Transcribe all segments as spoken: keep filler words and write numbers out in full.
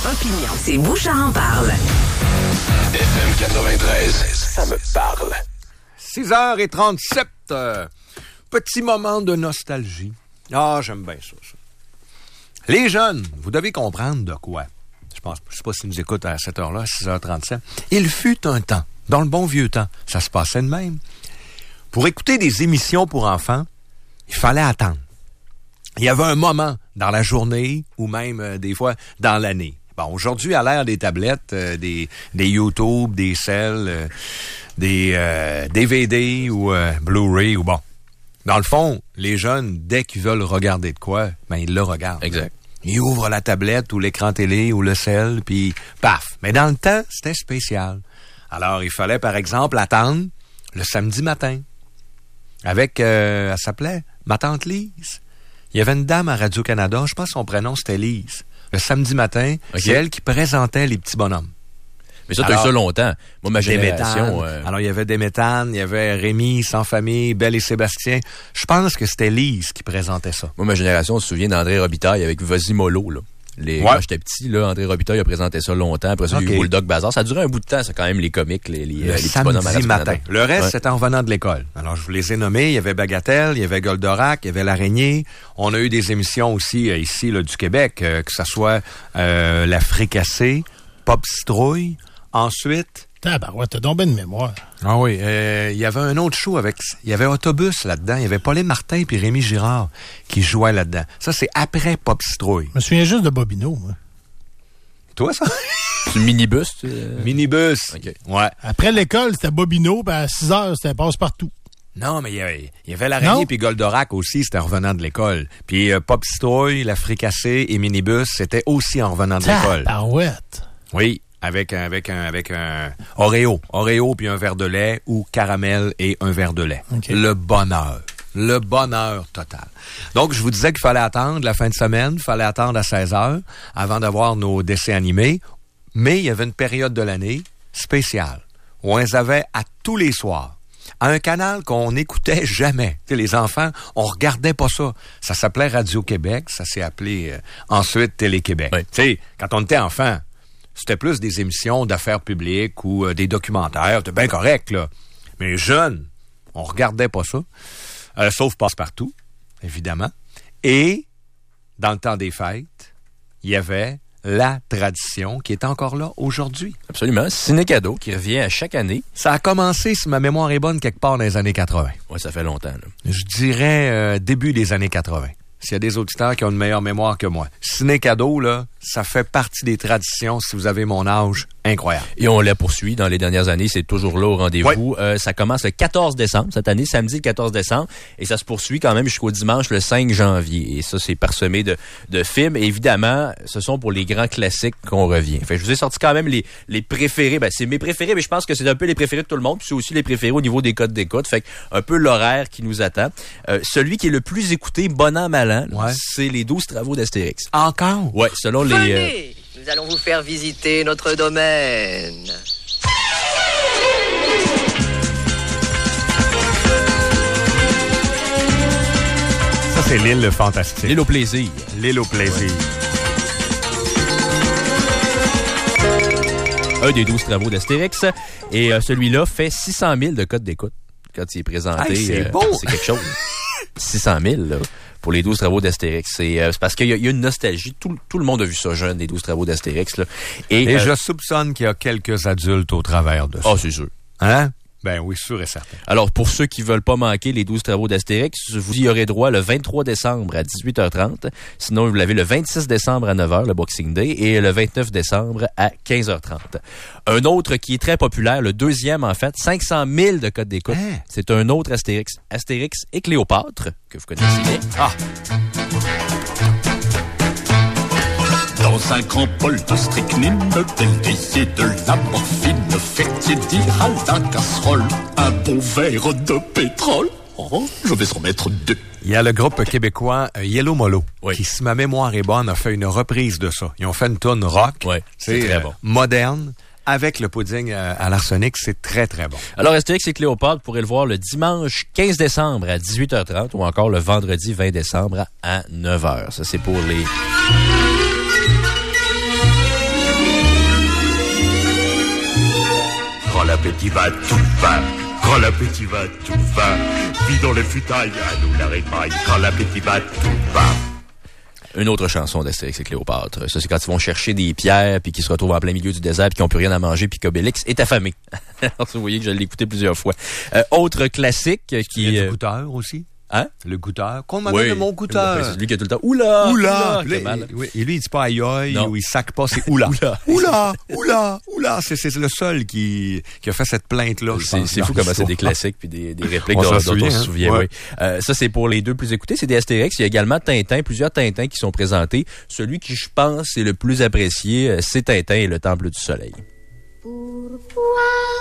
opinion. C'est Bouchard en parle. F M quatre-vingt-treize, ça me parle. six heures trente-sept, euh, petit moment de nostalgie. Ah, j'aime bien ça, ça. Les jeunes, vous devez comprendre de quoi. Je pense, je sais pas s'ils nous écoutent à cette heure-là, à six heures trente-sept. Il fut un temps, dans le bon vieux temps, ça se passait de même. Pour écouter des émissions pour enfants, il fallait attendre. Il y avait un moment dans la journée ou même euh, des fois dans l'année. Bon, aujourd'hui, à l'ère des tablettes, euh, des, des YouTube, des cels, euh, des euh, D V D ou euh, Blu-ray ou bon. Dans le fond, les jeunes, dès qu'ils veulent regarder de quoi, ben ils le regardent. Exact. Ils ouvrent la tablette ou l'écran télé ou le cell, puis paf. Mais dans le temps, c'était spécial. Alors, il fallait, par exemple, attendre le samedi matin. Avec, euh, elle s'appelait ma tante Lise. Il y avait une dame à Radio-Canada, je pense que son prénom c'était Lise. Le samedi matin, okay. C'est elle qui présentait les petits bonhommes. Mais ça, tu as eu ça longtemps. Moi, ma génération... Euh... Alors, il y avait des méthanes, il y avait Rémi, Sans Famille, Belle et Sébastien. Je pense que c'était Lise qui présentait ça. Moi, ma génération, on se souvient d'André Robitaille avec Vas-y Mollo, là. Les, ouais. Quand j'étais petit, là, André Robitaille a présenté ça longtemps. Après ça, okay. Il y a eu Bulldog Bazar. Ça a duré un bout de temps, c'est quand même les comiques, les, les, le les petits bonhommes à samedi matin. Le reste, ouais. C'était en venant de l'école. Alors, je vous les ai nommés. Il y avait Bagatelle, il y avait Goldorak, il y avait L'Araignée. On a eu des émissions aussi euh, ici, là, du Québec, euh, que ça soit euh, La Fricassée, Pop Citrouille. Ensuite... Tabarouette, t'as donc bien de mémoire. Ah oui, il euh, y avait un autre show avec... Il y avait Autobus là-dedans. Il y avait Pauline Martin puis Rémi Girard qui jouaient là-dedans. Ça, c'est après Pop Citrouille. Je me souviens juste de Bobino, moi. Toi, ça? C'est minibus? Tu... Euh... Minibus. OK. Ouais. Après l'école, c'était Bobino, puis à six heures, c'était Passe-Partout. Non, mais il y avait, y avait L'Araignée puis Goldorak aussi, c'était en revenant de l'école. Puis euh, Pop Citrouille, La Fricassée et Minibus, c'était aussi en revenant de l'école. Tabarouette. Oui. Avec un, avec un, avec un Oreo. Oreo puis un verre de lait ou caramel et un verre de lait. Okay. Le bonheur. Le bonheur total. Donc, je vous disais qu'il fallait attendre la fin de semaine, il fallait attendre à seize heures avant d'avoir nos dessins animés. Mais il y avait une période de l'année spéciale où on les avait à tous les soirs. À un canal qu'on n'écoutait jamais. T'sais, les enfants, on regardait pas ça. Ça s'appelait Radio-Québec, ça s'est appelé euh, ensuite Télé-Québec. Oui. Tu sais, quand on était enfant, c'était plus des émissions d'affaires publiques ou euh, des documentaires. C'était bien correct, là. Mais jeunes, on regardait pas ça. Euh, sauf Passe-Partout, évidemment. Et, dans le temps des fêtes, il y avait la tradition qui est encore là aujourd'hui. Absolument. Ciné-Cadeau qui revient à chaque année. Ça a commencé, si ma mémoire est bonne, quelque part dans les années quatre-vingt. Oui, ça fait longtemps, là. Je dirais euh, début des années quatre-vingt. S'il y a des auditeurs qui ont une meilleure mémoire que moi. Ciné-Cadeau, là, ça fait partie des traditions, si vous avez mon âge, incroyable. Et on la poursuit dans les dernières années, c'est toujours là au rendez-vous. Oui. Euh, ça commence le quatorze décembre, cette année, samedi le quatorze décembre, et ça se poursuit quand même jusqu'au dimanche le cinq janvier. Et ça, c'est parsemé de, de films. Et évidemment, ce sont pour les grands classiques qu'on revient. Fait que je vous ai sorti quand même les, les préférés. Ben, c'est mes préférés, mais je pense que c'est un peu les préférés de tout le monde, puis c'est aussi les préférés au niveau des codes d'écoute. Fait que un peu l'horaire qui nous attend. Euh, celui qui est le plus écouté, bon an, mal an, ouais. C'est les douze travaux d'Astérix. Encore? Ouais, selon les... Venez, euh... nous allons vous faire visiter notre domaine. Ça, c'est l'île fantastique. L'île au plaisir. L'île au plaisir. Ouais. Un des douze travaux d'Astérix. Et euh, celui-là fait six cent mille de codes d'écoute quand il est présenté. Hey, c'est euh, beau! C'est quelque chose. six cent mille, là. Pour les douze travaux d'Astérix. C'est, euh, c'est parce qu'il y a, il y a une nostalgie. Tout, tout le monde a vu ça jeune, les douze travaux d'Astérix. Là. Et, et euh, je soupçonne qu'il y a quelques adultes au travers de ça. Ah, oh, c'est sûr. Hein? Ben oui, sûr et certain. Alors, pour ceux qui veulent pas manquer les douze travaux d'Astérix, vous y aurez droit le vingt-trois décembre à dix-huit heures trente. Sinon, vous l'avez le vingt-six décembre à neuf heures, le Boxing Day, et le vingt-neuf décembre à quinze heures trente. Un autre qui est très populaire, le deuxième en fait, cinq cent mille de codes d'écoute. Hein? C'est un autre Astérix. Astérix et Cléopâtre, que vous connaissez bien. Ah! Dans un grand bol de strychnine, del désir de la morphine, faites dire à la casserole un bon verre de pétrole. Oh, je vais en mettre deux. Il y a le groupe québécois euh, Yellow Molo, oui. Qui, si ma mémoire est bonne, a fait une reprise de ça. Ils ont fait une toune rock, oui, c'est très euh, bon. Moderne, avec le pudding euh, à l'arsenic, c'est très, très bon. Alors, Astérix et Cléopâtre, vous pourrez le voir le dimanche quinze décembre à dix-huit heures trente ou encore le vendredi vingt décembre à neuf heures. Ça, c'est pour les... Quand l'appétit va, tout va. Quand l'appétit va, tout va. Vidons les futailles, à nous la répaille. Quand l'appétit va, tout va. Une autre chanson d'Astérix et Cléopâtre. Ça, c'est quand ils vont chercher des pierres puis qu'ils se retrouvent en plein milieu du désert puis qu'ils n'ont plus rien à manger puis qu'Obélix est affamé. Alors, vous voyez que je l'ai écouté plusieurs fois. Euh, autre classique qui... Il y a euh, du goûteur aussi. Hein? Le goûteur. Qu'on m'a Oui. donné mon goûteur. C'est lui qui a tout le temps. Oula! Oula! Oula! Là, il- oui, et lui, il dit pas aïe aïe Non. ou il sac pas, c'est oula. Oula. Oula! Oula! Oula! C'est, c'est le seul qui, qui a fait cette plainte-là. je C'est, pense, c'est dans fou comment c'est l'histoire. des classiques puis des, des répliques On dont, s'en dont on souvient, se hein? souvient. Ouais. Oui. Euh, ça, c'est pour les deux plus écoutés. C'est des Astérix. Il y a également Tintin, plusieurs Tintins qui sont présentés. Celui qui, je pense, est le plus apprécié, euh, c'est Tintin et le Temple du Soleil. Pourquoi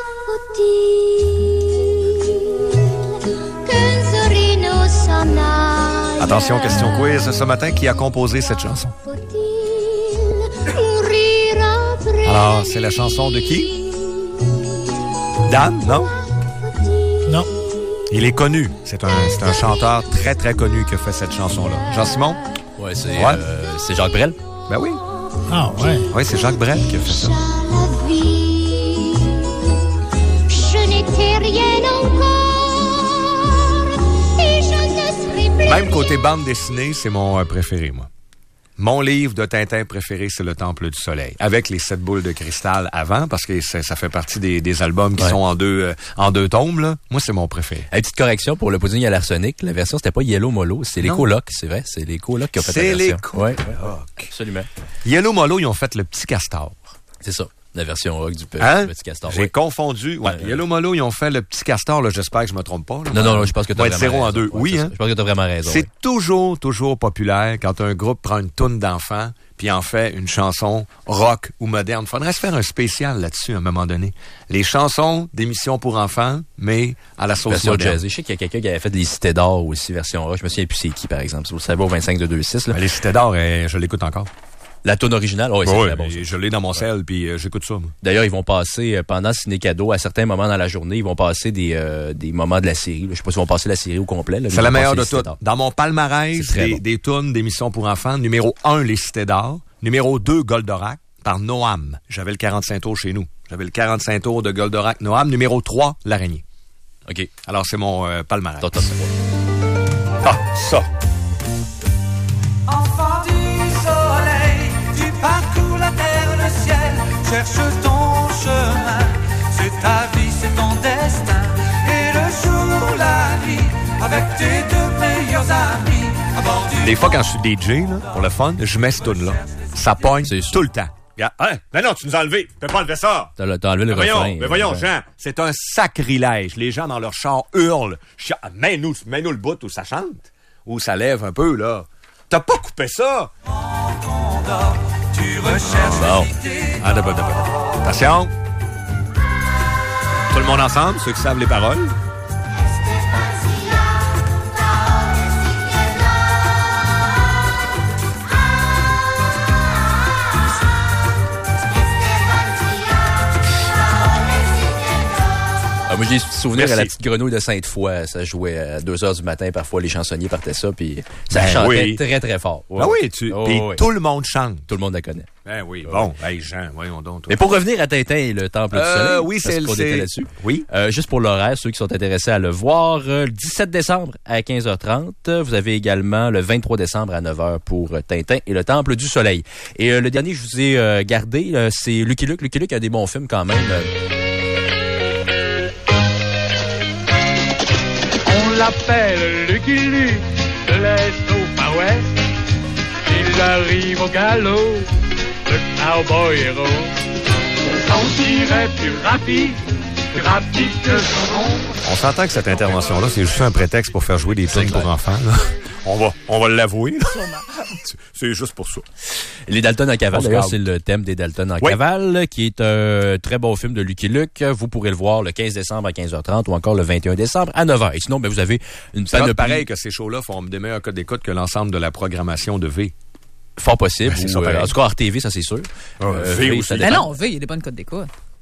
faut-il qu'un Zorino s'en aille? Attention, question quiz ce matin. Qui a composé cette chanson? Faut-il mourir après? Alors, c'est la chanson de qui? Dan, non? Non. Il est connu. C'est un, c'est un chanteur très, très connu qui a fait cette chanson-là. Jean-Simon? Ouais, c'est, Ouais. euh, c'est Jacques Brel. Ben oui. Ah, ouais. Oui, c'est Jacques Brel qui a fait ça. La vie, je n'étais rien encore et je ne serai plus. Même côté bande dessinée, c'est mon euh, préféré, moi. Mon livre de Tintin préféré, c'est Le Temple du Soleil. Avec les sept boules de cristal avant, parce que ça, ça fait partie des, des albums qui Ouais. sont en deux, euh, en deux tomes, là. Moi, c'est mon préféré. Une petite correction pour le pudding à l'arsenic. La version, c'était pas Yellow Molo, c'est les Non. colocs, c'est vrai. C'est les colocs qui ont fait C'est la les version. colocs. Ouais, ouais, ouais. Absolument. Yellow Molo, ils ont fait Le Petit Castor. C'est ça. La version rock du, pe- Hein? du Petit Castor. J'ai ouais. confondu. Ouais, Ouais, Yellow Molo, ils ont fait Le Petit Castor, là. J'espère que je me trompe pas, là. Non, non, non, je pense que tu Va as être vraiment zéro en raison. deux. Ouais, Oui, c'est hein? ça. Je pense que tu as vraiment raison. C'est ouais. toujours, toujours populaire quand un groupe prend une toune d'enfants puis en fait une chanson rock ou moderne. Faudrait se faire un spécial là-dessus à un moment donné. Les chansons d'émissions pour enfants, mais à la sauce Version moderne. jazzée. Je sais qu'il y a quelqu'un qui avait fait Les Cités d'Or aussi, version rock. Je me souviens plus c'est qui, par exemple. Ça vaut vingt-cinq de deux six. Là. Ben, les Cités d'Or, eh, je l'écoute encore. La toune originale, oh, c'est Ouais, très bon. ça. je l'ai dans mon sel puis euh, j'écoute ça. Moi. D'ailleurs, ils vont passer, euh, pendant Ciné Cadeau, à certains moments dans la journée, ils vont passer des, euh, des moments de la série. là. Je sais pas s'ils vont passer la série au complet. Là, C'est la meilleure de toutes. toutes. Dans mon palmarès C'est très des, bon. des tunes d'émissions pour enfants, numéro un, Les Cités d'Or. Numéro deux, Goldorak, par Noam. J'avais le quarante-cinq tours chez nous. J'avais le quarante-cinq tours de Goldorak Noam. Numéro trois, L'Araignée. OK. Alors, c'est mon euh, palmarès. Ton top trois. Ah, ça. Enfant du soleil, tu parcours la terre, le ciel, cherche ton chemin. C'est ta vie, c'est ton destin. Et le jour, la nuit, avec tes deux meilleurs amis, à bord du... Des fois, quand je suis D J, là, pour le fun, je mets cette tune-là. Ça pogne C'est sûr. tout le temps. Regarde. Hein? Mais non, tu nous as enlevé. Tu peux pas enlever ça. T'as, t'as enlevé le Mais voyons, refrain. mais voyons, euh, Jean, c'est un sacrilège. Les gens dans leur char hurlent. Chia- Mets-nous, mets-nous le bout où ça chante, où ça lève un peu, là. T'as pas coupé ça? Tu recherches Bon. l'idée. Ah, d'abord, d'abord. Attention. Tout le monde ensemble, ceux qui savent les paroles. Ah, moi, j'ai souvenir Merci. à la petite grenouille de Sainte-Foy. Ça jouait à deux heures du matin. Parfois, les chansonniers partaient ça, puis ça Ben chantait oui. très, très fort. Ouais. Ah oui, tu, Oh, puis ouais. tout le monde chante. Tout le monde la connaît. Ben oui, bon. Hey, Jean, voyons donc. toi. Mais pour revenir à Tintin et le Temple Euh, du Soleil, oui, parce c'est- qu'on c'est- était là-dessus. Oui. Euh, juste pour l'horaire, ceux qui sont intéressés à le voir, euh, le dix-sept décembre à quinze heures trente. Vous avez également le vingt-trois décembre à neuf heures pour euh, Tintin et le Temple du Soleil. Et euh, le dernier que je vous ai euh, gardé, euh, c'est Lucky Luke. Lucky Luke a des bons films quand même. Euh, On l'appelle Lucky Luke, de l'Est au Far West. Il arrive au galop, le cowboy héros. On dirait plus rapide, plus rapide que son ombre. On s'entend que cette intervention-là, c'est juste un prétexte pour faire jouer des tunes pour enfants. Là. On va, on va l'avouer. là. C'est juste pour ça. Les Dalton en cavale, On se d'ailleurs, garde. c'est le thème des Dalton en Oui. cavale, qui est un très beau film de Lucky Luke. Vous pourrez le voir le quinze décembre à quinze heures trente ou encore le vingt et un décembre à neuf heures. Et sinon, ben, vous avez une C'est panoplie pareil que ces shows-là font des meilleurs codes d'écoute que l'ensemble de la programmation de V. fort possible. Ben, c'est ou, ça, euh, pareil. en tout cas, R T V, ça c'est sûr. Ah, V aussi. ça Mais dépend. non, V, il y a des bonnes codes d'écoute.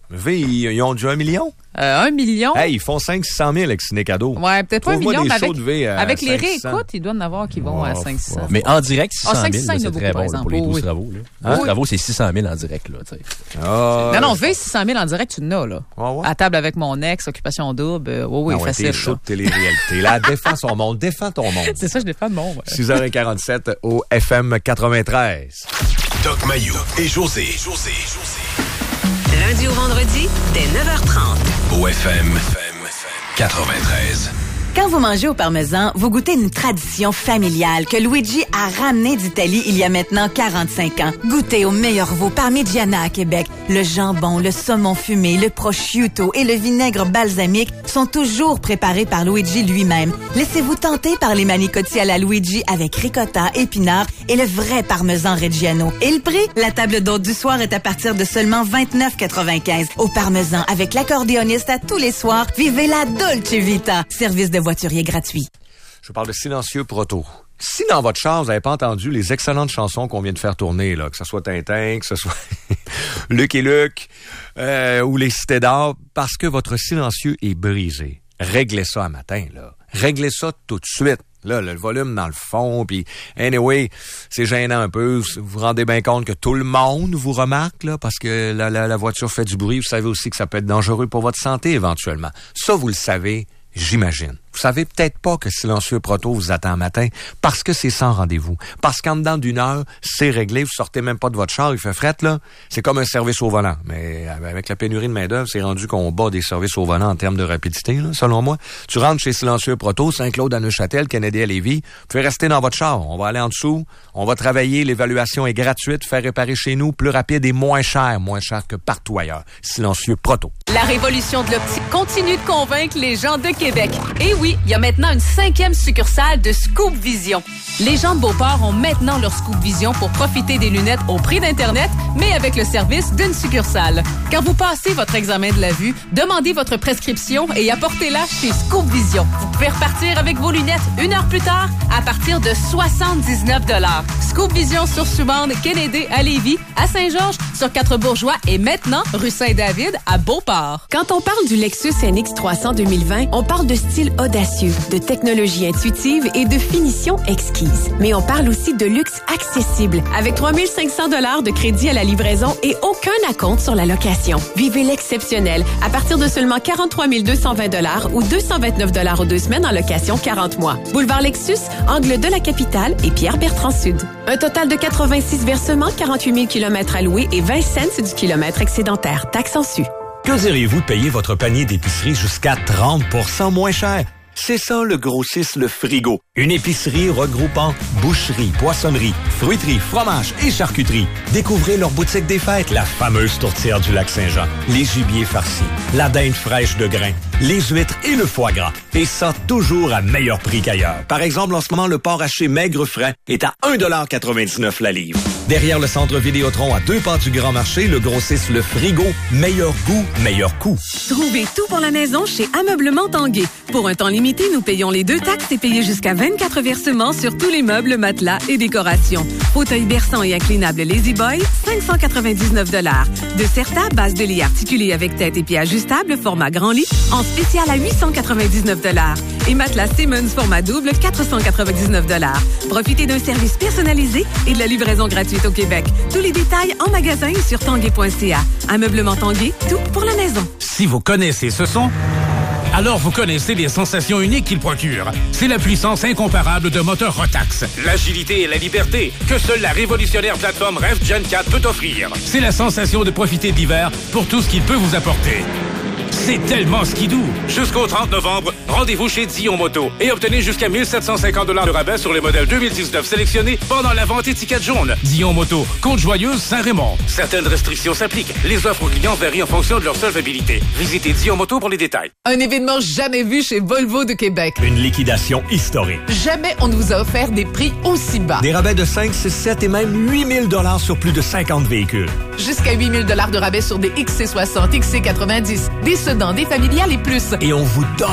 V, ils, ils ont déjà un million? Euh, un million? Hey, ils font cinq cents mille avec Ciné Cadeau. Ouais, peut-être pas un million, des mais avec, shows de V à avec les cinq cents. réécoutes, ils doivent en avoir qui vont oh, à cinq cents. Mais en direct, six cent mille, ah, là, c'est très bon là, pour les douze oui. travaux. Là. Hein? Oui. Travaux, c'est six cent mille en direct. Là, oh, non, non, V, six cent mille en direct, tu l'as. Là. Oh, ouais. À table avec mon ex, occupation double. Euh, oui, oui, ah ouais, facile. T'es chaud de télé-réalité. Là, défends son monde, défends ton monde. C'est ça, je défends le monde. Ouais. six heures quarante-sept au F M quatre-vingt-treize. Doc Mayou et José. José, José. Lundi au vendredi, dès neuf heures trente. Au F M quatre-vingt-treize. Quand vous mangez au parmesan, vous goûtez une tradition familiale que Luigi a ramenée d'Italie il y a maintenant quarante-cinq ans. Goûtez au meilleur veau Parmigiana à Québec. Le jambon, le saumon fumé, le prosciutto et le vinaigre balsamique sont toujours préparés par Luigi lui-même. Laissez-vous tenter par les manicotti à la Luigi avec ricotta, épinards et le vrai parmesan Reggiano. Et le prix? La table d'hôte du soir est à partir de seulement vingt-neuf quatre-vingt-quinze. Au parmesan avec l'accordéoniste à tous les soirs, vivez la Dolce Vita. Service de voiturier gratuit. Je parle de Silencieux Proto. Si dans votre char, vous n'avez pas entendu les excellentes chansons qu'on vient de faire tourner, là, que ce soit Tintin, que ce soit Luc et Luc, euh, ou les Cités d'Or, parce que votre silencieux est brisé. Réglez ça à matin, là. Réglez ça tout de suite. Là, le volume dans le fond, puis anyway, c'est gênant un peu. Vous vous rendez bien compte que tout le monde vous remarque, là, parce que la, la, la voiture fait du bruit. Vous savez aussi que ça peut être dangereux pour votre santé, éventuellement. Ça, vous le savez, j'imagine. Vous savez peut-être pas que Silencieux Proto vous attend matin parce que c'est sans rendez-vous. Parce qu'en dedans d'une heure, c'est réglé. Vous sortez même pas de votre char, il fait fret, là. C'est comme un service au volant. Mais avec la pénurie de main-d'œuvre, c'est rendu qu'on bat des services au volant en termes de rapidité, là, selon moi. Tu rentres chez Silencieux Proto, Saint-Claude à Neuchâtel, Kennedy à Lévis. Vous pouvez rester dans votre char. On va aller en dessous. On va travailler. L'évaluation est gratuite. Faire réparer chez nous, plus rapide et moins cher. Moins cher que partout ailleurs. Silencieux Proto. La révolution de l'optique continue de convaincre les gens de Québec. Et oui, il y a maintenant une cinquième succursale de Scoop Vision. Les gens de Beauport ont maintenant leur Scoop Vision pour profiter des lunettes au prix d'Internet, mais avec le service d'une succursale. Quand vous passez votre examen de la vue, demandez votre prescription et apportez-la chez Scoop Vision. Vous pouvez repartir avec vos lunettes une heure plus tard à partir de soixante-dix-neuf dollars. Scoop Vision sur Subande, Kennedy à Lévis, à Saint-Georges, sur Quatre-Bourgeois et maintenant rue Saint-David à Beauport. Quand on parle du Lexus N X trois cents deux mille vingt, on parle de style audacieux, de technologie intuitive et de finition exquise. Mais on parle aussi de luxe accessible, avec trois mille cinq cents dollars de crédit à la livraison et aucun acompte sur la location. Vivez l'exceptionnel à partir de seulement quarante-trois mille deux cent vingt dollars ou deux cent vingt-neuf dollars aux deux semaines en location quarante mois. Boulevard Lexus, angle de la capitale et Pierre-Bertrand Sud. Un total de quatre-vingt-six versements, quarante-huit mille kilomètres à louer et vingt cents du kilomètre excédentaire. Taxe en su. Que diriez-vous de payer votre panier d'épicerie jusqu'à trente pour cent moins cher? C'est ça le grossiste Le Frigo. Une épicerie regroupant boucherie, poissonnerie, fruiterie, fromage et charcuterie. Découvrez leur boutique des fêtes, la fameuse tourtière du Lac-Saint-Jean, les gibiers farcis, la dinde fraîche de grains, les huîtres et le foie gras. Et ça, toujours à meilleur prix qu'ailleurs. Par exemple, en ce moment, le porc haché maigre frais est à un dollar quatre-vingt-dix-neuf la livre. Derrière le centre Vidéotron, à deux pas du Grand Marché, le grossiste Le Frigo. Meilleur goût, meilleur coût. Trouvez tout pour la maison chez Ameublement Tanguay. Pour un temps limité, nous payons les deux taxes et payez jusqu'à vingt-quatre versements sur tous les meubles, matelas et décorations. Fauteuil berçant et inclinable Lazy Boy, cinq cent quatre-vingt-dix-neuf dollars. De Certa, base de lit articulé avec tête et pieds ajustables, format grand lit, en spécial à huit cent quatre-vingt-dix-neuf dollars. Et matelas Simmons, format double, quatre cent quatre-vingt-dix-neuf dollars. Profitez d'un service personnalisé et de la livraison gratuite au Québec. Tous les détails en magasin et sur tanguay point c a. Ameublement Tanguay, tout pour la maison. Si vous connaissez ce son, alors vous connaissez les sensations uniques qu'il procure. C'est la puissance incomparable de moteur Rotax. L'agilité et la liberté que seule la révolutionnaire plateforme Rev Gen quatre peut offrir. C'est la sensation de profiter de l'hiver pour tout ce qu'il peut vous apporter. C'est tellement skidoo. Jusqu'au trente novembre, rendez-vous chez Dion Moto et obtenez jusqu'à mille sept cent cinquante dollars de rabais sur les modèles deux mille dix-neuf sélectionnés pendant la vente étiquette jaune. Dion Moto, Côte-Joyeuse, Saint-Raymond. Certaines restrictions s'appliquent. Les offres aux clients varient en fonction de leur solvabilité. Visitez Dion Moto pour les détails. Un événement jamais vu chez Volvo de Québec. Une liquidation historique. Jamais on ne vous a offert des prix aussi bas. Des rabais de cinq, six, sept et même huit mille dollars sur plus de cinquante véhicules. Jusqu'à huit mille dollars de rabais sur des X C soixante, X C quatre-vingt-dix, des sedans, des familiales et plus. Et on vous donne vos plus.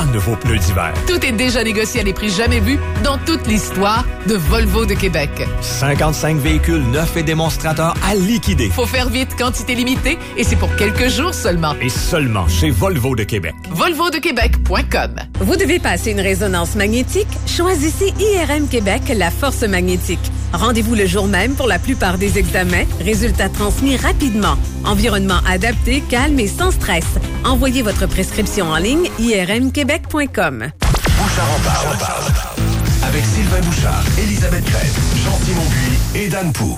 pneus d'hiver. Tout est déjà négocié à des prix jamais vus dans toute l'histoire de Volvo de Québec. cinquante-cinq véhicules neufs et démonstrateurs à liquider. Faut faire vite, quantité limitée, et c'est pour quelques jours seulement. Et seulement chez Volvo de Québec. volvo de québec point com. Vous devez passer une résonance magnétique? Choisissez I R M Québec, la force magnétique. Rendez-vous le jour même pour la plupart des examens. Résultats transmis rapidement. Environnement adapté, calme et sans stress. Envoyez votre prescription en ligne i r m québec point com. Bouchard en parle. parle. Avec Sylvain Bouchard, Élisabeth Crête, Jean-Simon Buis et Dan Pou.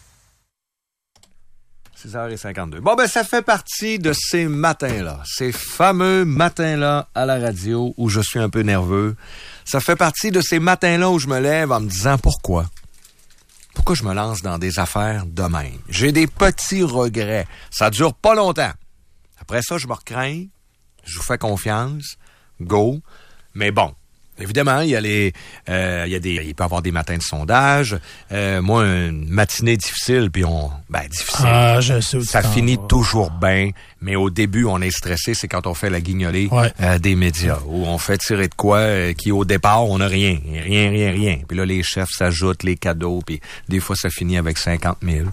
six heures cinquante-deux. Bon, ben, ça fait partie de ces matins-là, ces fameux matins-là à la radio où je suis un peu nerveux. Ça fait partie de ces matins-là où je me lève en me disant pourquoi? Pourquoi je me lance dans des affaires de même? J'ai des petits regrets. Ça dure pas longtemps. Après ça, je me recrains. Je vous fais confiance. Go. Mais bon. Évidemment, il y a les, euh, il y a des, il peut y avoir des matins de sondage. Euh, moi, une matinée difficile, puis on, ben difficile. Ah, je sais où ça tu finit t'en vas. toujours bien, mais au début, on est stressé. C'est quand on fait la guignolée Ouais. euh, des médias, où on fait tirer de quoi, euh, qui au départ, on n'a rien, rien, rien, rien. Puis là, les chefs s'ajoutent les cadeaux, puis des fois, ça finit avec cinquante mille.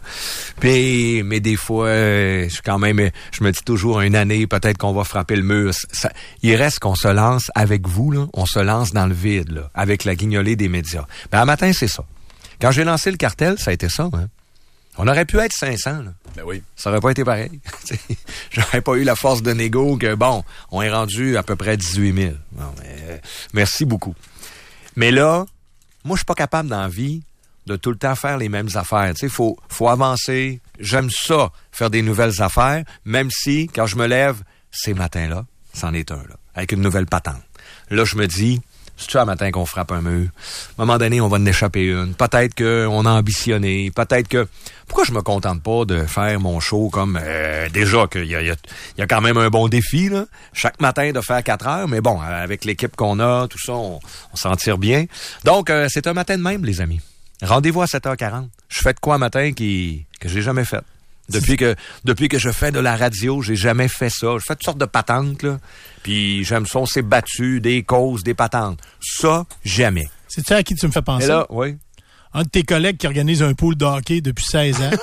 Puis, mais des fois, euh, je quand même, je me dis toujours une année, peut-être qu'on va frapper le mur. Ça, il reste qu'on se lance avec vous, là, on se lance dans le vide, là, avec la guignolée des médias. Ben, un matin, c'est ça. Quand j'ai lancé le cartel, ça a été ça, hein. On aurait pu être cinq cents, là. Ben oui. Ça aurait pas été pareil. J'aurais pas eu la force de négo que, bon, on est rendu à peu près dix-huit mille. Bon, mais, euh, merci beaucoup. Mais là, moi, je suis pas capable dans la vie de tout le temps faire les mêmes affaires. Tu sais, faut, faut avancer. J'aime ça, faire des nouvelles affaires, même si, quand je me lève, ces matins-là, c'en est un, là, avec une nouvelle patente. Là, je me dis, c'est-tu un matin qu'on frappe un mur? À un moment donné, on va en échapper une. Peut-être qu'on a ambitionné. Peut-être que... Pourquoi je me contente pas de faire mon show comme... Euh, déjà qu'il y a, il y, a, il y a quand même un bon défi, là. Chaque matin de faire quatre heures. Mais bon, avec l'équipe qu'on a, tout ça, on, on s'en tire bien. Donc, euh, c'est un matin de même, les amis. Rendez-vous à sept heures quarante. Je fais de quoi un matin qui, que j'ai jamais fait? Depuis que depuis que je fais de la radio, j'ai jamais fait ça. Je fais toutes sortes de patentes, là. Puis j'aime ça, on s'est battu, des causes, des patentes. Ça, jamais. C'est-tu à qui tu me fais penser? Et là, oui. Un de tes collègues qui organise un pool de hockey depuis seize ans.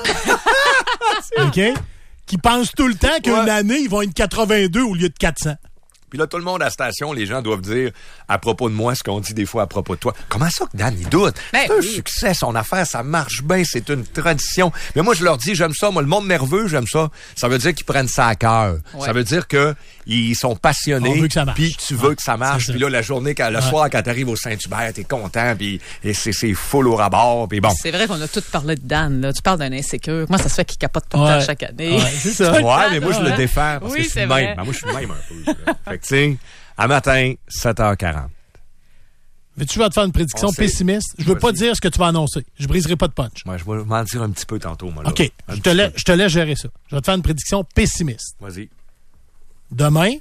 OK? Qui pense tout le temps qu'une Ouais. année, ils vont être quatre-vingt-deux au lieu de quatre cents. Puis là, tout le monde à la station, les gens doivent dire à propos de moi ce qu'on dit des fois à propos de toi. Comment ça que Dan, il doute? Ben c'est un oui. succès, son affaire, ça marche bien, c'est une tradition. Mais moi, je leur dis, j'aime ça. Moi, le monde nerveux, j'aime ça. Ça veut dire qu'ils prennent ça à cœur. Ouais. Ça veut dire que ils sont passionnés. On veut que ça marche. Puis tu veux Ouais, que ça marche. c'est ça. Puis là, la journée, quand, le Ouais. soir, quand t'arrives au Saint-Hubert, t'es content. Puis et c'est, c'est full au rabord. Puis bon. C'est vrai qu'on a tout parlé de Dan, là. Tu parles d'un insécure. Comment ça se fait qu'il capote tout le Ouais. temps chaque année? Ouais, c'est ça. Tout le Ouais, temps, mais moi, je là, le hein? défends parce Oui, que je suis c'est le vrai. même. Ben, moi, je suis le même un peu. là. Fait que, tu sais, à matin, sept heures quarante. Veux-tu vas te faire une prédiction On sait. pessimiste? Je veux pas Vas-y. dire ce que tu vas annoncer. Je briserai pas de punch. Moi, je vais m'en dire un petit peu tantôt, moi. Là. OK. Un Je te, petit laisse, peu. je te laisse gérer ça. Je vais te faire une prédiction pessimiste. Vas-y. Demain,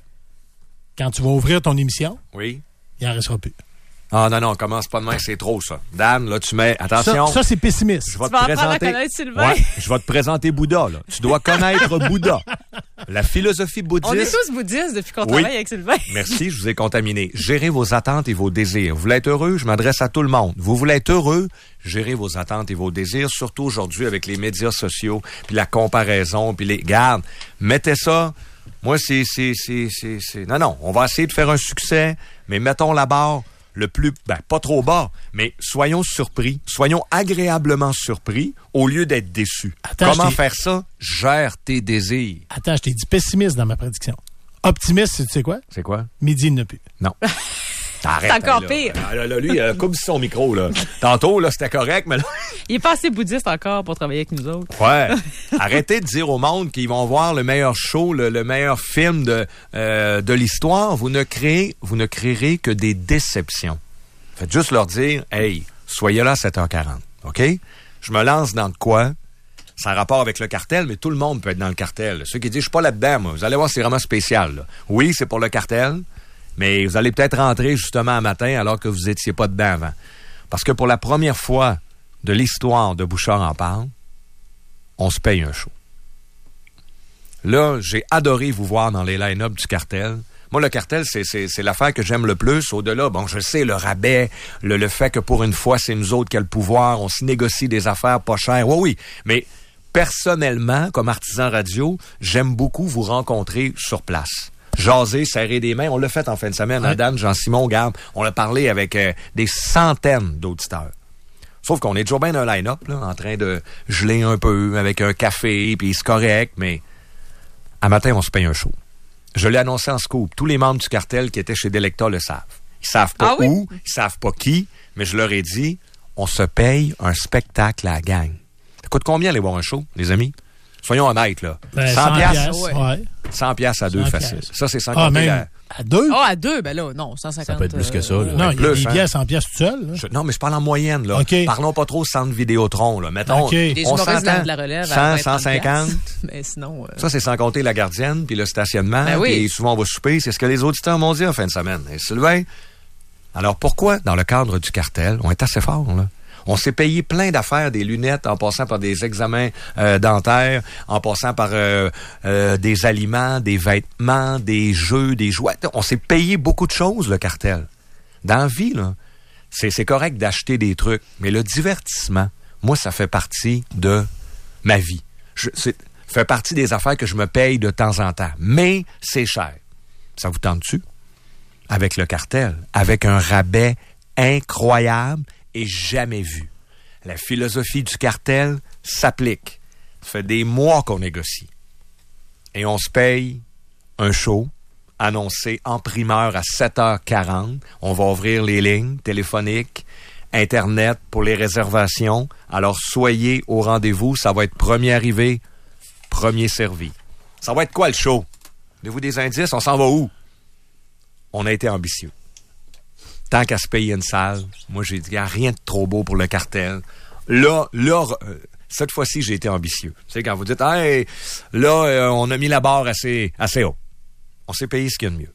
quand tu vas ouvrir ton émission, Oui. il en restera plus. Ah non, non, commence pas demain, c'est trop, ça. Dan, là, tu mets... Attention. Ça, ça c'est pessimiste. Je vais Tu te vas apprendre à présenter... connaître Sylvain. Ouais, je vais te présenter Bouddha, là. Tu dois connaître Bouddha. La philosophie bouddhiste... On est tous bouddhistes depuis qu'on Oui. travaille avec Sylvain. Merci, je vous ai contaminé. Gérez vos attentes et vos désirs. Vous voulez être heureux? Je m'adresse à tout le monde. Vous voulez être heureux? Gérez vos attentes et vos désirs, surtout aujourd'hui avec les médias sociaux, puis la comparaison, puis les... Garde, mettez ça... Moi, c'est, c'est, c'est, c'est, c'est... Non, non, on va essayer de faire un succès, mais mettons la barre le plus... Ben, pas trop bas, mais soyons surpris, soyons agréablement surpris au lieu d'être déçus. Attends, Comment je t'ai- faire ça? Gère tes désirs. Attends, je t'ai dit pessimiste dans ma prédiction. Optimiste, tu sais quoi? C'est quoi? Midi, il n'y en a plus. Non. Arrête, C'est encore là. pire. Ah, là, là, lui, il a coupe son micro, là. Tantôt, là, c'était correct, mais là... Il est pas assez bouddhiste encore pour travailler avec nous autres. Ouais. Arrêtez de dire au monde qu'ils vont voir le meilleur show, le, le meilleur film de, euh, de l'histoire. Vous ne créez, vous ne créerez que des déceptions. Faites juste leur dire, hey, soyez là à sept heures quarante. OK? Je me lance dans de quoi? Ça a rapport avec le cartel, mais tout le monde peut être dans le cartel. Ceux qui disent, je suis pas là-dedans, moi. Vous allez voir, c'est vraiment spécial, là. Oui, c'est pour le cartel, mais vous allez peut-être rentrer justement un matin alors que vous étiez pas dedans avant. Parce que pour la première fois de l'histoire de Bouchard en parle, on se paye un show. Là, j'ai adoré vous voir dans les line-up du cartel Moi, le cartel, c'est, c'est, c'est l'affaire que j'aime le plus. Au-delà, bon, je sais, le rabais, le, le fait que pour une fois, c'est nous autres qui a le pouvoir, on se négocie des affaires pas chères. Oui, oui, mais personnellement, comme artisan radio, j'aime beaucoup vous rencontrer sur place. Jaser, serrer des mains. On l'a fait en fin de semaine. Ouais. Adam, Jean-Simon, garde, on a parlé avec euh, des centaines d'auditeurs. Sauf qu'on est toujours bien dans un line-up, là, en train de geler un peu avec un café, puis c'est correct, mais à matin, on se paye un show. Je l'ai annoncé en scoop. Tous les membres du cartel qui étaient chez Delecta le savent. Ils savent pas ah, où, oui? Ils savent pas qui, mais je leur ai dit, on se paye un spectacle à la gang. Ça coûte combien aller voir un show, les amis? Soyons honnêtes, là. Ben, cent piastres. Ouais. cent piastres à deux, facile. Ça, c'est cent ah, même la... à deux? Ah, oh, à deux, ben là, non, cent cinquante. Ça peut être plus que ça, là. Euh, non, il y a des billets à cent piastres tout seul. Je, non, mais je parle en moyenne, là. Okay. Parlons pas trop centre Vidéotron, là. Mettons, okay. Des on humoristes s'entend. de la relève cent, cent cinquante. Mais sinon... Euh... Ça, c'est sans compter la gardienne, puis le stationnement, ben oui. Puis souvent on va souper. C'est ce que les auditeurs m'ont dit en fin de semaine. Et Sylvain, alors pourquoi, dans le cadre du cartel, on est assez fort, là? On s'est payé plein d'affaires, des lunettes, en passant par des examens euh, dentaires, en passant par euh, euh, des aliments, des vêtements, des jeux, des jouets. On s'est payé beaucoup de choses, le cartel. Dans la vie, là, c'est, c'est correct d'acheter des trucs, mais le divertissement, moi, ça fait partie de ma vie. Je, c'est fait partie des affaires que je me paye de temps en temps. Mais c'est cher. Ça vous tente-tu? Avec le cartel, avec un rabais incroyable et jamais vu. La philosophie du cartel s'applique. Ça fait des mois qu'on négocie. Et on se paye un show annoncé en primeur à sept heures quarante. On va ouvrir les lignes téléphoniques, Internet pour les réservations. Alors soyez au rendez-vous. Ça va être premier arrivé, premier servi. Ça va être quoi le show? Donnez-vous des indices? On s'en va où? On a été ambitieux. Tant qu'à se payer une salle, moi, j'ai dit, rien de trop beau pour le cartel. Là, là, euh, cette fois-ci, j'ai été ambitieux. Tu sais, quand vous dites, hey, là, euh, on a mis la barre assez, assez haut. On s'est payé ce qu'il y a de mieux.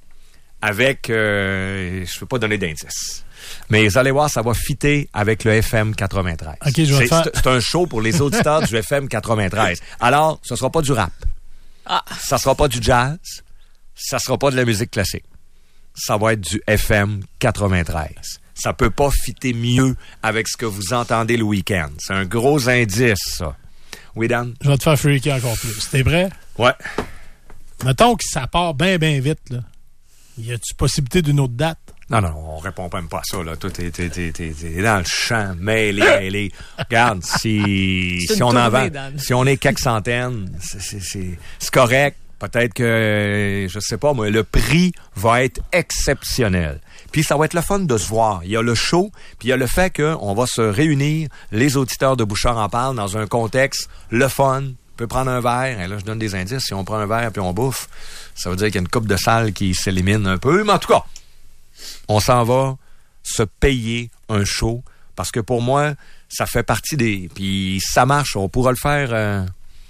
Avec, euh, je ne peux pas donner d'indice. Mais vous allez voir, ça va fitter avec le F M quatre-vingt-treize. Okay, je vais c'est, faire... c'est, c'est un show pour les auditeurs du F M quatre-vingt-treize. Alors, ce ne sera pas du rap. Ah. Ça ne sera pas du jazz. Ça ne sera pas de la musique classique. Ça va être du F M quatre-vingt-treize. Ça peut pas fitter mieux avec ce que vous entendez le week-end. C'est un gros indice, ça. Oui, Dan? Je vais te faire freaker encore plus. T'es prêt? Ouais. Mettons que ça part bien, bien vite, là. Y a-tu possibilité d'une autre date? Non, non, on répond même pas à ça, là. Tout est, t'es, t'es, t'es, t'es dans le champ, mêlé, mêlé. Regarde, si, si on en vend, si on est quelques centaines, c'est, c'est, c'est, c'est correct. Peut-être que, je sais pas, moi, le prix va être exceptionnel. Puis ça va être le fun de se voir. Il y a le show, puis il y a le fait qu'on va se réunir, les auditeurs de Bouchard en parlent, dans un contexte, le fun, on peut prendre un verre. Et là, je donne des indices. Si on prend un verre puis on bouffe, ça veut dire qu'il y a une coupe de salle qui s'élimine un peu. Mais en tout cas, on s'en va se payer un show. Parce que pour moi, ça fait partie des... Puis ça marche, on pourra le faire... Euh...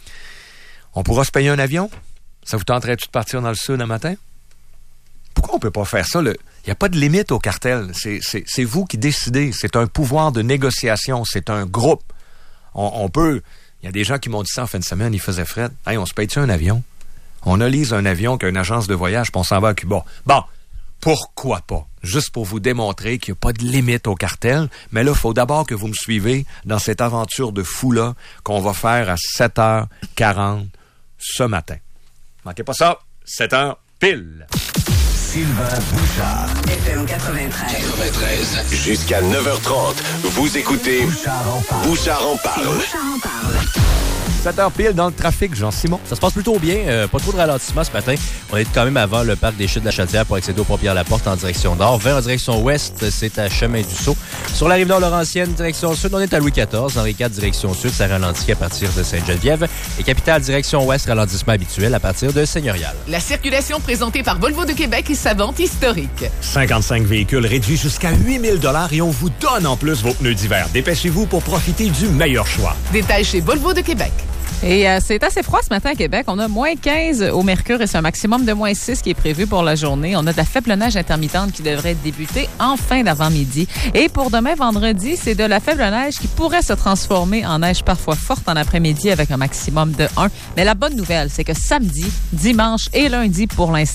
On pourra se payer un avion. Ça vous tenterait-tu de partir dans le sud un matin? Pourquoi on peut pas faire ça? Il n'y a pas de limite au cartel. C'est, c'est, c'est vous qui décidez. C'est un pouvoir de négociation. C'est un groupe. On, on peut... Il y a des gens qui m'ont dit ça en fin de semaine. Ils faisaient fret. Hey, on se paye-tu un avion? On a lise un avion qu'une agence de voyage puis on s'en va à Cuba. Bon, pourquoi pas? Juste pour vous démontrer qu'il n'y a pas de limite au cartel. Mais là, il faut d'abord que vous me suivez dans cette aventure de fou-là qu'on va faire à sept heures quarante ce matin. Manquez pas ça, sept heures pile. Sylvain Bouchard. F M quatre-vingt-treize. quatre-vingt-treize. Jusqu'à neuf heures trente, vous écoutez Bouchard en parle. Bouchard en parle. Bouchard en parle. sept heures pile dans le trafic, Jean-Simon. Ça se passe plutôt bien. Euh, pas trop de ralentissement ce matin. On est quand même avant le parc des Chutes de la Chaudière pour accéder au Pont-Pierre-Laporte en direction nord. vingt en direction ouest, c'est à Chemin-du-Sault. Sur la Rive-Nord-Laurentienne, direction sud, on est à Louis quatorze. Henri quatre, direction sud, ça ralentit à partir de Sainte-Geneviève. Et Capitale, direction ouest, ralentissement habituel à partir de Seigneurial. La circulation présentée par Volvo de Québec et sa vente historique. cinquante-cinq véhicules réduits jusqu'à huit mille dollars et on vous donne en plus vos pneus d'hiver. Dépêchez-vous pour profiter du meilleur choix. Détail chez Volvo de Québec. Et euh, c'est assez froid ce matin à Québec. On a moins quinze au mercure et c'est un maximum de moins six qui est prévu pour la journée. On a de la faible neige intermittente qui devrait débuter en fin d'avant-midi. Et pour demain, vendredi, c'est de la faible neige qui pourrait se transformer en neige parfois forte en après-midi avec un maximum de un. Mais la bonne nouvelle, c'est que samedi, dimanche et lundi, pour l'instant,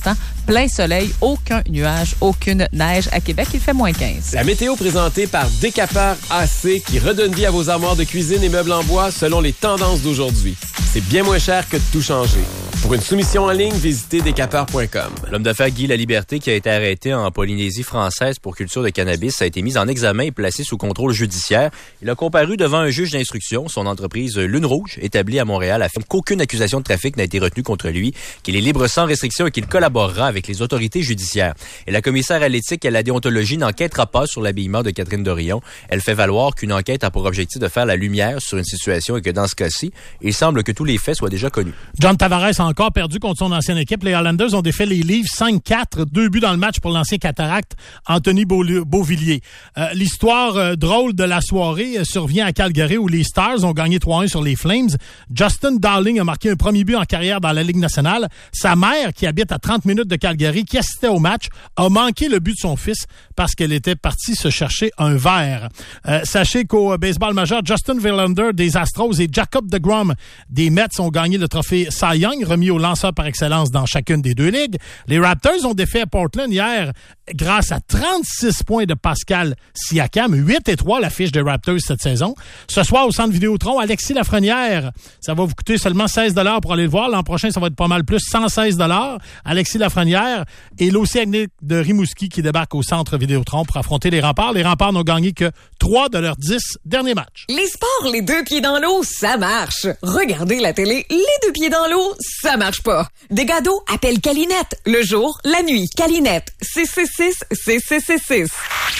plein soleil, aucun nuage, aucune neige. À Québec, il fait moins quinze. La météo présentée par Décapeur A C qui redonne vie à vos armoires de cuisine et meubles en bois selon les tendances d'aujourd'hui. C'est bien moins cher que de tout changer. Pour une soumission en ligne, visitez décapeur point com. L'homme d'affaires Guy Laliberté, qui a été arrêté en Polynésie française pour culture de cannabis, a été mis en examen et placé sous contrôle judiciaire. Il a comparu devant un juge d'instruction. Son entreprise Lune Rouge, établie à Montréal, affirme qu'aucune accusation de trafic n'a été retenue contre lui, qu'il est libre sans restriction et qu'il collaborera avec les autorités judiciaires. Et la commissaire à l'éthique et à la déontologie n'enquêtera pas sur l'habillement de Catherine Dorion. Elle fait valoir qu'une enquête a pour objectif de faire la lumière sur une situation et que dans ce cas-ci, il semble que tous les faits soient déjà connus. John Tavares a encore perdu contre son ancienne équipe. Les Highlanders ont défait les Leafs cinq quatre, deux buts dans le match pour l'ancien cataracte Anthony Beauvillier. Euh, l'histoire euh, drôle de la soirée euh, survient à Calgary où les Stars ont gagné trois un sur les Flames. Justin Dowling a marqué un premier but en carrière dans la Ligue nationale. Sa mère, qui habite à trente minutes de Calgary, qui assistait au match, a manqué le but de son fils parce qu'elle était partie se chercher un verre. Euh, sachez qu'au baseball majeur, Justin Verlander des Astros et Jacob deGrom des Mets ont gagné le trophée Cy Young, remis aux lanceurs par excellence dans chacune des deux ligues. Les Raptors ont défait Portland hier grâce à trente-six points de Pascal Siakam, huit et trois la fiche des Raptors cette saison. Ce soir, au Centre Vidéotron, Alexis Lafrenière, ça va vous coûter seulement seize dollars pour aller le voir. L'an prochain, ça va être pas mal plus, cent seize dollars. Alexis Lafrenière et l'Océanique de Rimouski qui débarquent au Centre Vidéotron pour affronter les Remparts. Les Remparts n'ont gagné que trois de leurs dix derniers matchs. Les sports, les deux pieds dans l'eau, ça marche. Regardez la télé, les deux pieds dans l'eau, ça marche pas. Dégâts d'eau, appelle Calinette. Le jour, la nuit, Calinette. six six six six six six six.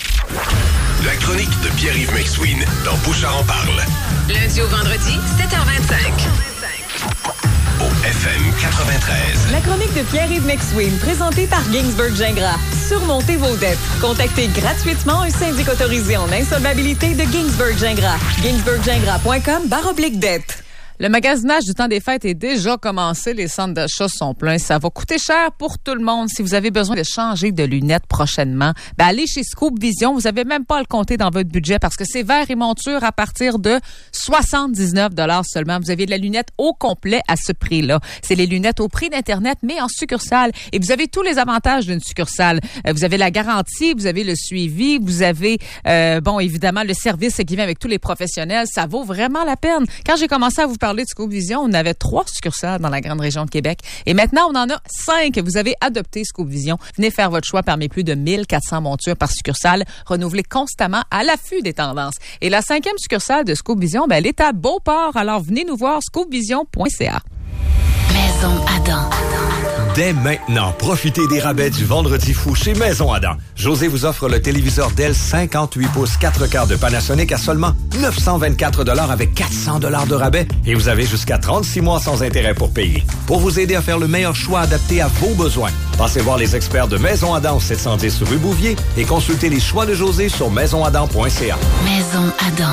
La chronique de Pierre-Yves McSween dans Bouchard en parle. Lundi au vendredi, sept heures vingt-cinq. Au F M quatre-vingt-treize. La chronique de Pierre-Yves McSween, présentée par Ginsberg Gingras. Surmontez vos dettes. Contactez gratuitement un syndic autorisé en insolvabilité de Ginsberg Gingras. ginsberg gingras point com barre oblique dette. Le magasinage du temps des fêtes est déjà commencé. Les centres d'achat sont pleins. Ça va coûter cher pour tout le monde. Si vous avez besoin de changer de lunettes prochainement, ben allez chez Scoop Vision. Vous n'avez même pas à le compter dans votre budget parce que c'est verre et monture à partir de soixante-dix-neuf dollars seulement. Vous avez de la lunette au complet à ce prix-là. C'est les lunettes au prix d'Internet, mais en succursale. Et vous avez tous les avantages d'une succursale. Vous avez la garantie, vous avez le suivi, vous avez, euh, bon, évidemment, le service qui vient avec tous les professionnels. Ça vaut vraiment la peine. Quand j'ai commencé à vous parler de Scoop Vision, on avait trois succursales dans la grande région de Québec. Et maintenant, on en a cinq. Vous avez adopté Scoop Vision. Venez faire votre choix parmi plus de mille quatre cents montures par succursale, renouvelées constamment à l'affût des tendances. Et la cinquième succursale de Scoop Vision, ben, elle est à Beauport. Alors, venez nous voir, scoop vision point c a. Maison Adam. Dès maintenant, profitez des rabais du Vendredi fou chez Maison Adam. José vous offre le téléviseur Dell cinquante-huit pouces quatre quarts de Panasonic à seulement neuf cent vingt-quatre dollars avec quatre cents dollars de rabais et vous avez jusqu'à trente-six mois sans intérêt pour payer. Pour vous aider à faire le meilleur choix adapté à vos besoins, passez voir les experts de Maison Adam au sept cent dix rue Bouvier et consultez les choix de José sur maison adam point c a. Maison Adam.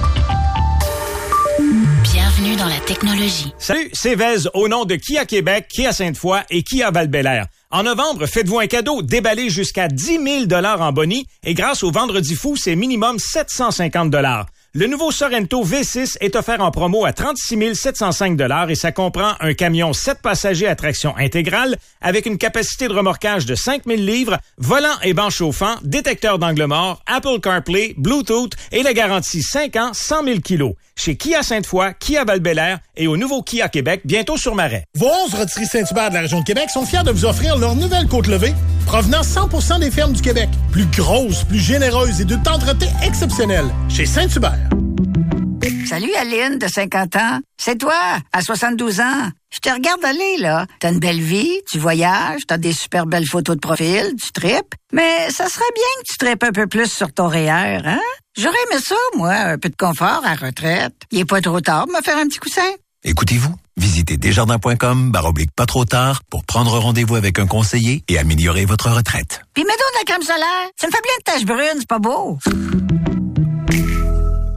Bienvenue dans la technologie. Salut, c'est Vez au nom de Kia Québec, Kia Sainte-Foy et Kia Val-Bélair. En novembre, faites-vous un cadeau, déballez jusqu'à dix mille dollars en boni et grâce au Vendredi fou, c'est minimum sept cent cinquante dollars. Le nouveau Sorento V six est offert en promo à trente-six mille sept cent cinq dollars et ça comprend un camion sept passagers à traction intégrale avec une capacité de remorquage de cinq mille livres, volant et banc chauffant, détecteur d'angle mort, Apple CarPlay, Bluetooth et la garantie cinq ans, cent mille kilos. Chez Kia Sainte-Foy, Kia Val-Bélair et au nouveau Kia Québec, bientôt sur Marais. Vos onze rôtisseries Saint-Hubert de la région de Québec sont fiers de vous offrir leur nouvelle côte levée, provenant cent pour cent des fermes du Québec. Plus grosse, plus généreuse et de tendreté exceptionnelle. Chez Saint-Hubert. Salut Aline, de cinquante ans. C'est toi, à soixante-douze ans. Je te regarde aller, là. T'as une belle vie, tu voyages, t'as des super belles photos de profil, tu tripes. Mais ça serait bien que tu tripes un peu plus sur ton R E E R, hein? J'aurais aimé ça, moi, un peu de confort à retraite. Il est pas trop tard de me faire un petit coussin. Écoutez-vous, visitez desjardins point com barre oblique pas trop tard pour prendre rendez-vous avec un conseiller et améliorer votre retraite. Puis mets donc de la crème solaire. Ça me fait plein de taches brunes, c'est pas beau.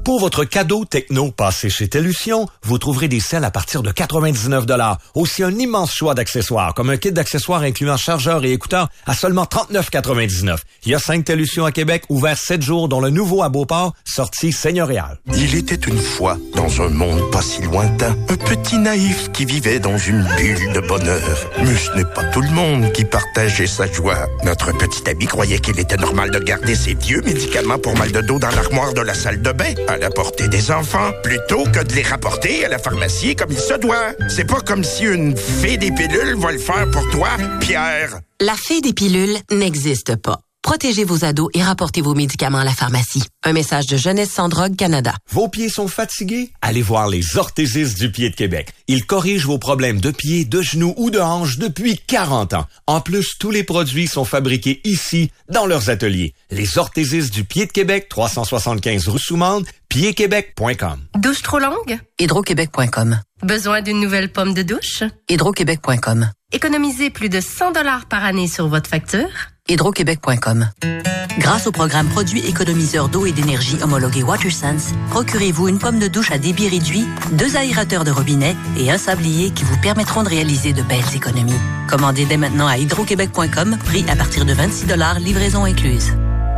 Pour votre cadeau techno passé chez Tellution, vous trouverez des selles à partir de quatre-vingt-dix-neuf dollars. Aussi un immense choix d'accessoires, comme un kit d'accessoires incluant chargeur et écouteurs à seulement trente-neuf quatre-vingt-dix-neuf. Il y a cinq Tellution à Québec, ouvert sept jours, dont le nouveau à Beauport, sortie seigneuriale. Il était une fois, dans un monde pas si lointain, un petit naïf qui vivait dans une bulle de bonheur. Mais ce n'est pas tout le monde qui partageait sa joie. Notre petit ami croyait qu'il était normal de garder ses vieux médicaments pour mal de dos dans l'armoire de la salle de bain, à la portée des enfants, plutôt que de les rapporter à la pharmacie comme il se doit. C'est pas comme si une fée des pilules va le faire pour toi, Pierre. La fée des pilules n'existe pas. Protégez vos ados et rapportez vos médicaments à la pharmacie. Un message de Jeunesse sans drogue Canada. Vos pieds sont fatigués? Allez voir les orthésistes du pied de Québec. Ils corrigent vos problèmes de pieds, de genoux ou de hanches depuis quarante ans. En plus, tous les produits sont fabriqués ici, dans leurs ateliers. Les orthésistes du pied de Québec, trois cent soixante-quinze rue Soumande, pied québec point com. Douche trop longue? hydro-québec point com. Besoin d'une nouvelle pomme de douche? hydro-québec point com. Économisez plus de cent dollars par année sur votre facture? hydro-québec point com. Grâce au programme Produits économiseurs d'eau et d'énergie homologué WaterSense, procurez-vous une pomme de douche à débit réduit, deux aérateurs de robinet et un sablier qui vous permettront de réaliser de belles économies. Commandez dès maintenant à hydro-québec point com, prix à partir de vingt-six dollars, livraison incluse.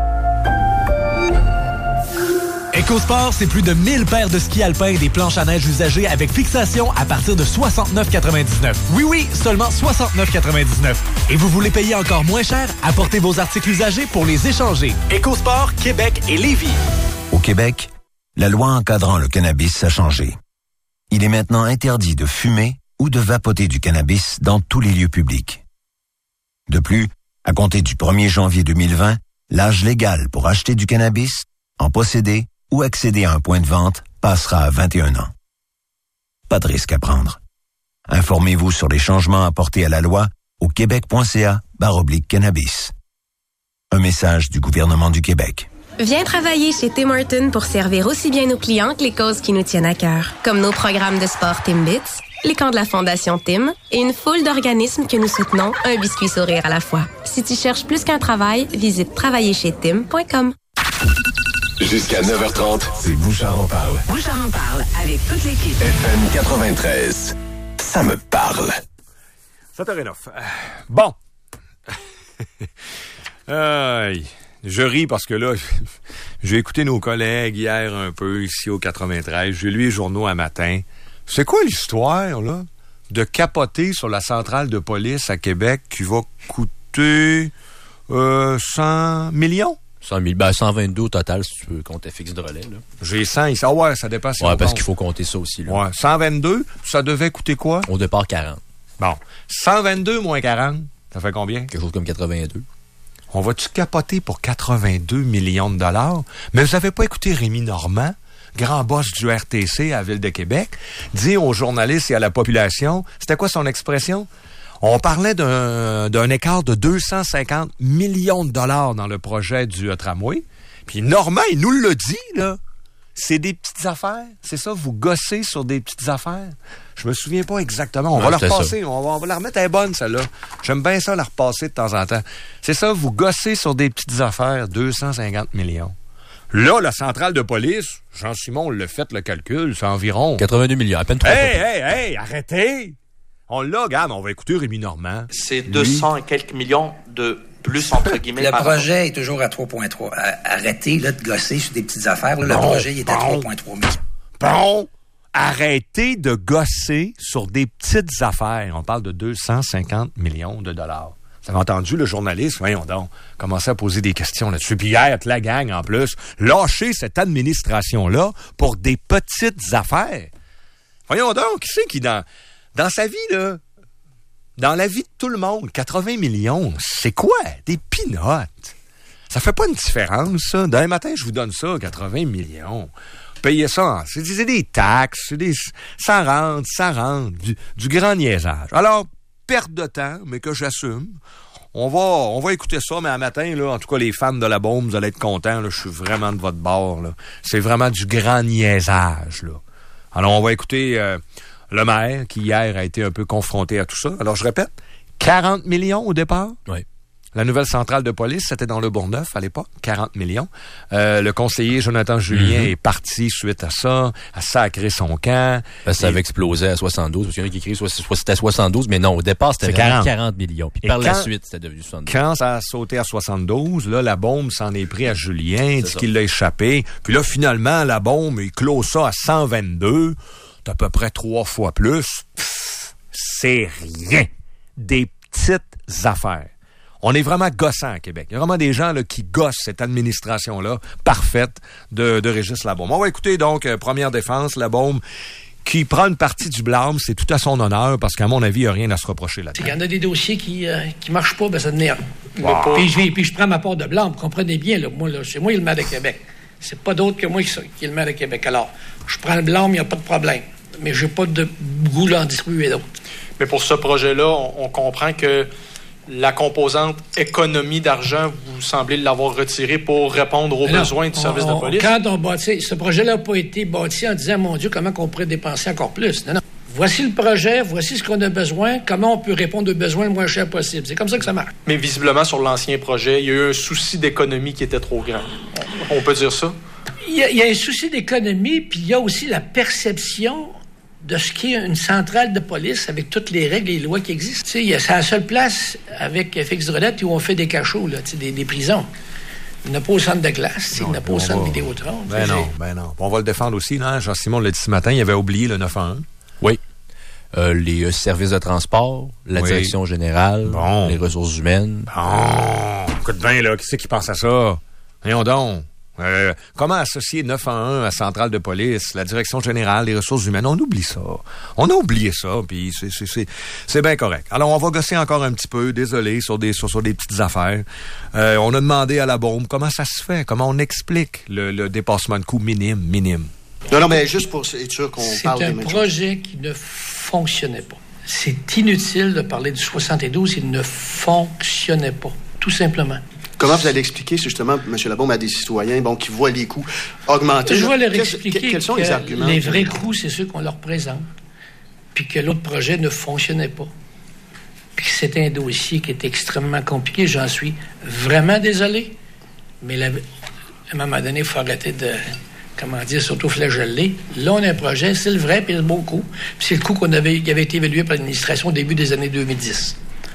EcoSport, c'est plus de mille paires de skis alpins et des planches à neige usagées avec fixation à partir de soixante-neuf quatre-vingt-dix-neuf. Oui, oui, seulement soixante-neuf quatre-vingt-dix-neuf. Et vous voulez payer encore moins cher? Apportez vos articles usagés pour les échanger. EcoSport, Québec et Lévis. Au Québec, la loi encadrant le cannabis a changé. Il est maintenant interdit de fumer ou de vapoter du cannabis dans tous les lieux publics. De plus, à compter du premier janvier deux mille vingt, l'âge légal pour acheter du cannabis, en posséder ou accéder à un point de vente passera à vingt et un ans. Pas de risque à prendre. Informez-vous sur les changements apportés à la loi au québec.ca barre oblique cannabis. Un message du gouvernement du Québec. Viens travailler chez Tim Hortons pour servir aussi bien nos clients que les causes qui nous tiennent à cœur, comme nos programmes de sport Timbits, les camps de la Fondation Tim et une foule d'organismes que nous soutenons, un biscuit sourire à la fois. Si tu cherches plus qu'un travail, visite travailler chez tim point com. Jusqu'à neuf heures trente, c'est Bouchard en parle. Bouchard en parle avec toute l'équipe. F M quatre-vingt-treize, ça me parle. sept heures neuf. Bon. Aïe. Je ris parce que là, j'ai écouté nos collègues hier un peu ici au quatre-vingt-treize. J'ai lu les journaux un matin. C'est quoi l'histoire, là, de capoter sur la centrale de police à Québec qui va coûter euh, cent millions? cent mille, ben cent vingt-deux au total, si tu veux compter fixe de relais. Là. J'ai cent ici. Ah ouais, ça dépasse. Ouais, parce qu'il faut compter ça aussi. Là. Ouais, cent vingt-deux, ça devait coûter quoi? Au départ, quarante. Bon, cent vingt-deux moins quarante, ça fait combien? Quelque chose comme quatre-vingt-deux. On va-tu capoter pour quatre-vingt-deux millions de dollars? Mais vous avez pas écouté Rémi Normand, grand boss du R T C à la Ville de Québec, dire aux journalistes et à la population, c'était quoi son expression? On parlait d'un, d'un écart de deux cent cinquante millions de dollars dans le projet du euh, tramway. Puis Normand, il nous le dit, là. C'est des petites affaires. C'est ça, vous gossez sur des petites affaires. Je me souviens pas exactement. On ouais, va la repasser. On va, on va la remettre, elle est bonne, celle-là. J'aime bien ça, la repasser de temps en temps. C'est ça, vous gossez sur des petites affaires, deux cent cinquante millions. Là, la centrale de police, Jean-Simon l'a fait le calcul, c'est environ... quatre-vingt-deux millions, à peine trois. Hey, hey, hey, arrêtez! On l'a, regarde, on va écouter Rémi Normand. C'est deux cents et quelques millions de plus, entre guillemets. Le projet an. Est toujours à trois virgule trois. Arrêtez là, de gosser sur des petites affaires. Là, bon, le projet il est bon, à trois virgule trois millions. Bon, arrêtez de gosser sur des petites affaires. On parle de deux cent cinquante millions de dollars. Vous avez entendu le journaliste, voyons donc, commencer à poser des questions là-dessus. Puis hier, la gang, en plus, lâcher cette administration-là pour des petites affaires. Voyons donc, qui c'est qui, dans, dans sa vie, là, dans la vie de tout le monde, quatre-vingts millions, c'est quoi? Des peanuts. Ça fait pas une différence, ça. D'un matin, je vous donne ça, quatre-vingts millions. Payez ça, c'est, c'est des taxes, c'est des, ça rentre, ça rentre, du, du grand niaisage. Alors, perte de temps, mais que j'assume. On va, on va écouter ça, mais un matin, là, en tout cas, les fans de la bombe, vous allez être contents, là, je suis vraiment de votre bord, là. C'est vraiment du grand niaisage, là. Alors, on va écouter euh, le maire, qui hier a été un peu confronté à tout ça. Alors, je répète, quarante millions au départ? Oui. La nouvelle centrale de police, c'était dans le Bourgneuf à l'époque, quarante millions. Euh, le conseiller Jonathan Julien mm-hmm. est parti suite à ça, a sacré son camp. Ben, ça et... avait explosé à soixante-douze, parce qu'il y en a qui écrivent soit, soit c'était soixante-douze, mais non, au départ, c'était quarante. quarante millions. Puis et par quand, la suite, c'était devenu soixante-douze. Quand ça a sauté à soixante-douze, là, la bombe s'en est pris à Julien, dit qu'il l'a échappé. Puis là, finalement, la bombe, il clôt ça à cent vingt-deux. C'est à peu près trois fois plus. Pff, c'est rien. Des petites affaires. On est vraiment gossant à Québec. Il y a vraiment des gens là, qui gossent cette administration-là parfaite de, de Régis Labaume. On va écouter donc euh, première défense, Labaume, qui prend une partie du blâme. C'est tout à son honneur parce qu'à mon avis, il n'y a rien à se reprocher là-dedans. Il y en a des dossiers qui ne euh, marchent pas, ben ça devient. Wow. Puis, je, puis je prends ma part de blâme. Vous comprenez bien, là, moi, là, c'est moi le maire de Québec. C'est pas d'autre que moi qui, qui est le maire de Québec. Alors, je prends le blâme, il n'y a pas de problème. Mais je n'ai pas de goût à en distribuer d'autres. Mais pour ce projet-là, on, on comprend que la composante économie d'argent, vous semblez l'avoir retirée pour répondre aux Alors, besoins du on, service on, de police. Quand on bâtit, ce projet-là n'a pas été bâti en disant, mon Dieu, comment on pourrait dépenser encore plus. Non, non. Voici le projet, voici ce qu'on a besoin, comment on peut répondre aux besoins le moins cher possible. C'est comme ça que ça marche. Mais visiblement, sur l'ancien projet, il y a eu un souci d'économie qui était trop grand. On peut dire ça? Il y a, il y a un souci d'économie, puis il y a aussi la perception de ce qu'est une centrale de police avec toutes les règles et les lois qui existent. Tu sais, c'est la seule place avec Félix Drodette où on fait des cachots, là, tu sais, des, des prisons. Il n'y en a pas au centre de classe, il n'y en a pas au centre Vidéotron. Ben non, ben non. On va le défendre aussi, non? Jean-Simon l'a dit ce matin, il avait oublié le neuf un un. Oui. Euh, les euh, services de transport, la oui. direction générale, bon. les ressources humaines. Bon, écoute bien, là, qui c'est qui pense à ça? Voyons donc. Euh, comment associer neuf un un à Centrale de police, la direction générale, les ressources humaines? On oublie ça. On a oublié ça, puis c'est, c'est, c'est, c'est bien correct. Alors, on va gosser encore un petit peu, désolé, sur des, sur, sur des petites affaires. Euh, on a demandé à la bombe comment ça se fait, comment on explique le, le dépassement de coût minime, minime. Non, non, mais juste pour être sûr qu'on c'est parle des C'est un projet choses. Qui ne fonctionnait pas. C'est inutile de parler du soixante-douze, il ne fonctionnait pas, tout simplement. Comment vous allez expliquer, justement, M. Labaume, à des citoyens bon, qui voient les coûts augmenter? Je vais leur expliquer que, quels sont que les arguments? Les vrais coûts, c'est ceux qu'on leur présente, puis que l'autre projet ne fonctionnait pas, puis que c'était un dossier qui était extrêmement compliqué. J'en suis vraiment désolé, mais la, à un moment donné, il faut arrêter de, comment dire, s'auto-flageller. Là, on a un projet, c'est le vrai, puis le beau coût, puis c'est le coût qu'on avait, qui avait été évalué par l'administration au début des années deux mille dix.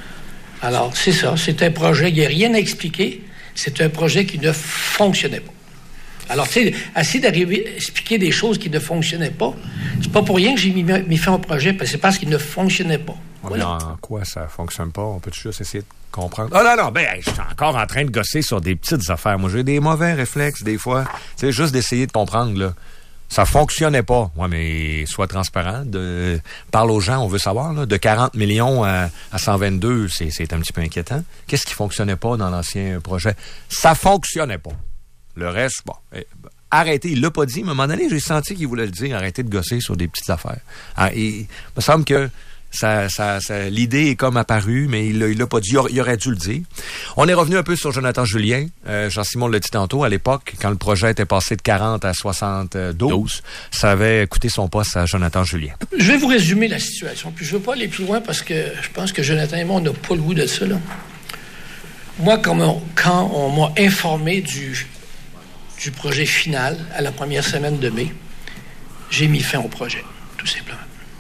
Alors, c'est ça. C'est un projet, il n'y a rien à expliquer. C'est un projet qui ne fonctionnait pas. Alors, tu sais, essayer d'arriver à expliquer des choses qui ne fonctionnaient pas, c'est pas pour rien que j'ai mis, mis fin au projet, parce que c'est parce qu'il ne fonctionnait pas. Voilà. En quoi ça fonctionne pas? On peut juste essayer de comprendre. Oh non, non, ben, je suis encore en train de gosser sur des petites affaires. Moi, j'ai des mauvais réflexes, des fois. C'est juste d'essayer de comprendre, là. Ça fonctionnait pas. Ouais, mais sois transparent. De, parle aux gens, on veut savoir. Là, de quarante millions à, à cent vingt-deux, c'est, c'est un petit peu inquiétant. Qu'est-ce qui fonctionnait pas dans l'ancien projet? Ça fonctionnait pas. Le reste, bon, eh, arrêtez. Il l'a pas dit, mais à un moment donné, j'ai senti qu'il voulait le dire. Arrêtez de gosser sur des petites affaires. Ah, et, il me semble que Ça, ça, ça, l'idée est comme apparue, mais il il l'a pas dit. Il aurait, il aurait dû le dire. On est revenu un peu sur Jonathan Julien. Euh, Jean-Simon l'a dit tantôt. À l'époque, quand le projet était passé de quarante à soixante-douze, ça avait coûté son poste à Jonathan Julien. Je vais vous résumer la situation. Puis je veux pas aller plus loin parce que je pense que Jonathan et moi, on n'a pas le goût de ça, là. Moi, quand on, quand on m'a informé du, du projet final à la première semaine de mai, j'ai mis fin au projet, tout simplement.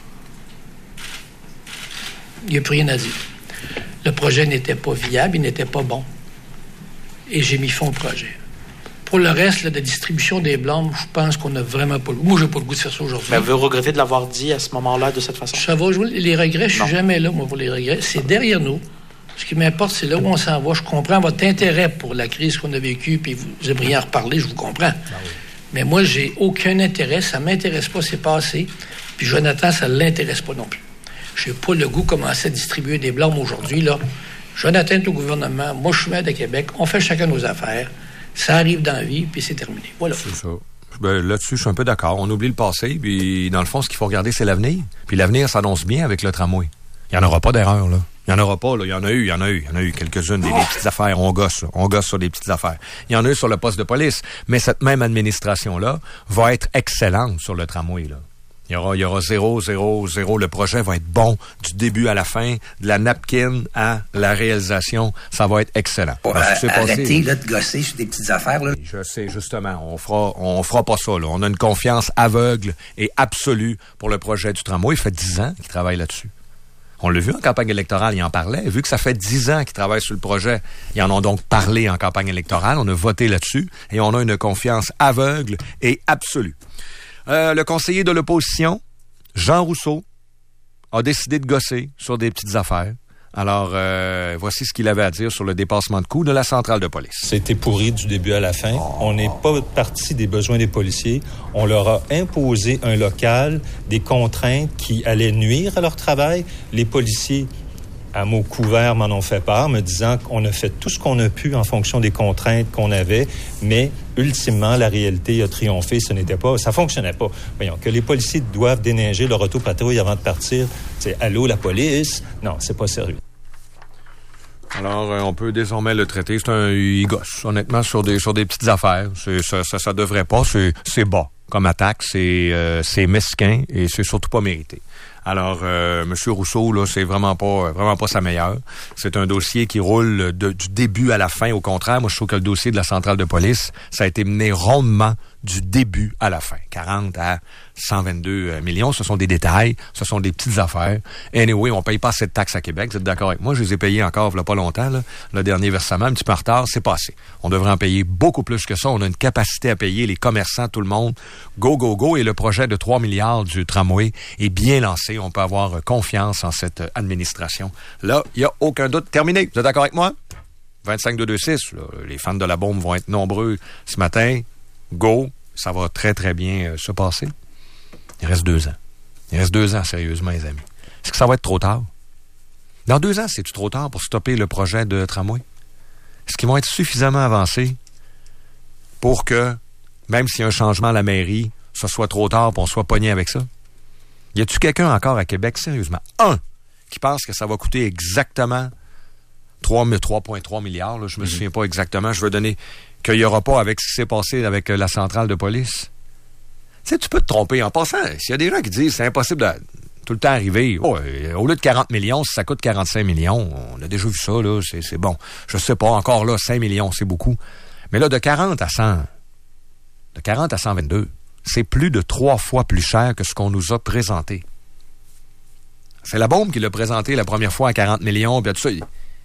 Il n'y a plus rien à dire. Le projet n'était pas viable, il n'était pas bon. Et j'ai mis fin au projet. Pour le reste, là, de distribution des blâmes, je pense qu'on n'a vraiment pas le goût. Moi, j'ai pas le goût de faire ça aujourd'hui. Mais vous regrettez de l'avoir dit à ce moment-là, de cette façon? Ça va, les regrets, je suis jamais là, moi, pour les regrets. C'est derrière nous. Ce qui m'importe, c'est là où on s'en va. Je comprends votre intérêt pour la crise qu'on a vécue, puis vous aimeriez en reparler, je vous comprends. Ah oui. Mais moi, j'ai aucun intérêt. Ça m'intéresse pas, c'est passé. Puis Jonathan, ça l'intéresse pas non plus. Je n'ai pas le goût de commencer à distribuer des blâmes aujourd'hui, là. Jonathan est au gouvernement, moi je suis maire de Québec, on fait chacun nos affaires, ça arrive dans la vie, puis c'est terminé. Voilà. C'est ça. Ben, là-dessus, je suis un peu d'accord. On oublie le passé, puis dans le fond, ce qu'il faut regarder, c'est l'avenir. Puis l'avenir s'annonce bien avec le tramway. Il n'y en aura pas d'erreur, là. Il n'y en aura pas, là. Il y en a eu, il y en a eu. Il y en a eu quelques-unes, des, des petites affaires. On gosse, on gosse sur des petites affaires. Il y en a eu sur le poste de police. Mais cette même administration-là va être excellente sur le tramway, là. Il y aura, il y aura zéro, zéro, zéro. Le projet va être bon du début à la fin, de la napkin à la réalisation. Ça va être excellent. Bon, euh, arrêtez là, de gosser sur des petites affaires. Là. Je sais, justement. On fera, on fera pas ça. Là. On a une confiance aveugle et absolue pour le projet du tramway. Il fait dix ans qu'il travaille là-dessus. On l'a vu en campagne électorale, il en parlait. Vu que ça fait dix ans qu'ils travaillent sur le projet, ils en ont donc parlé en campagne électorale. On a voté là-dessus et on a une confiance aveugle et absolue. Euh, le conseiller de l'opposition, Jean Rousseau, a décidé de gosser sur des petites affaires. Alors, euh, voici ce qu'il avait à dire sur le dépassement de coûts de la centrale de police. C'était pourri du début à la fin. Oh. On n'est pas parti des besoins des policiers. On leur a imposé un local, des contraintes qui allaient nuire à leur travail. Les policiers, à mots couverts, m'en ont fait part, me disant qu'on a fait tout ce qu'on a pu en fonction des contraintes qu'on avait, mais ultimement, la réalité a triomphé. Ce n'était pas, ça fonctionnait pas. Voyons, que les policiers doivent déneiger leur auto-patrouille avant de partir. C'est allô, la police? Non, c'est pas sérieux. Alors, euh, on peut désormais le traiter. C'est un il gosse, honnêtement, sur des sur des petites affaires. C'est, ça, ça, ça devrait pas. C'est, c'est bas comme attaque. C'est, euh, c'est mesquin et c'est surtout pas mérité. Alors, euh, M. Rousseau, là, c'est vraiment pas, vraiment pas sa meilleure. C'est un dossier qui roule de, du début à la fin. Au contraire, moi, je trouve que le dossier de la centrale de police, ça a été mené rondement du début à la fin. quarante à cent vingt-deux millions, ce sont des détails, ce sont des petites affaires. Anyway, on paye pas assez de taxes à Québec. Vous êtes d'accord avec moi? Je les ai payés encore, il y a pas longtemps, là. Le dernier versement, un petit peu en retard, c'est pas assez. On devrait en payer beaucoup plus que ça. On a une capacité à payer les commerçants, tout le monde. Go, go, go. Et le projet de trois milliards du tramway est bien lancé. On peut avoir confiance en cette administration. Là, il n'y a aucun doute. Terminé. Vous êtes d'accord avec moi? vingt-cinq deux deux six. Là. Les fans de la bombe vont être nombreux ce matin. Go. Ça va très, très bien euh, se passer. Il reste deux ans. Il reste deux ans, sérieusement, les amis. Est-ce que ça va être trop tard? Dans deux ans, c'est-tu trop tard pour stopper le projet de tramway? Est-ce qu'ils vont être suffisamment avancés pour que, même s'il y a un changement à la mairie, ce soit trop tard pour qu'on soit pogné avec ça? Y a-tu quelqu'un encore à Québec, sérieusement, un, qui pense que ça va coûter exactement trois virgule trois milliards, là, je me mm-hmm. souviens pas exactement, je veux donner, qu'il n'y aura pas avec ce qui s'est passé avec la centrale de police? Tu sais, tu peux te tromper. En passant, s'il y a des gens qui disent c'est impossible de tout le temps arriver, oh, euh, au lieu de quarante millions, si ça coûte quarante-cinq millions, on a déjà vu ça, là, c'est, c'est bon. Je sais pas, encore là, cinq millions, c'est beaucoup. Mais là, de quarante à cent, de quarante à cent vingt-deux, c'est plus de trois fois plus cher que ce qu'on nous a présenté. C'est la bombe qui l'a présenté la première fois à quarante millions, puis tout ça.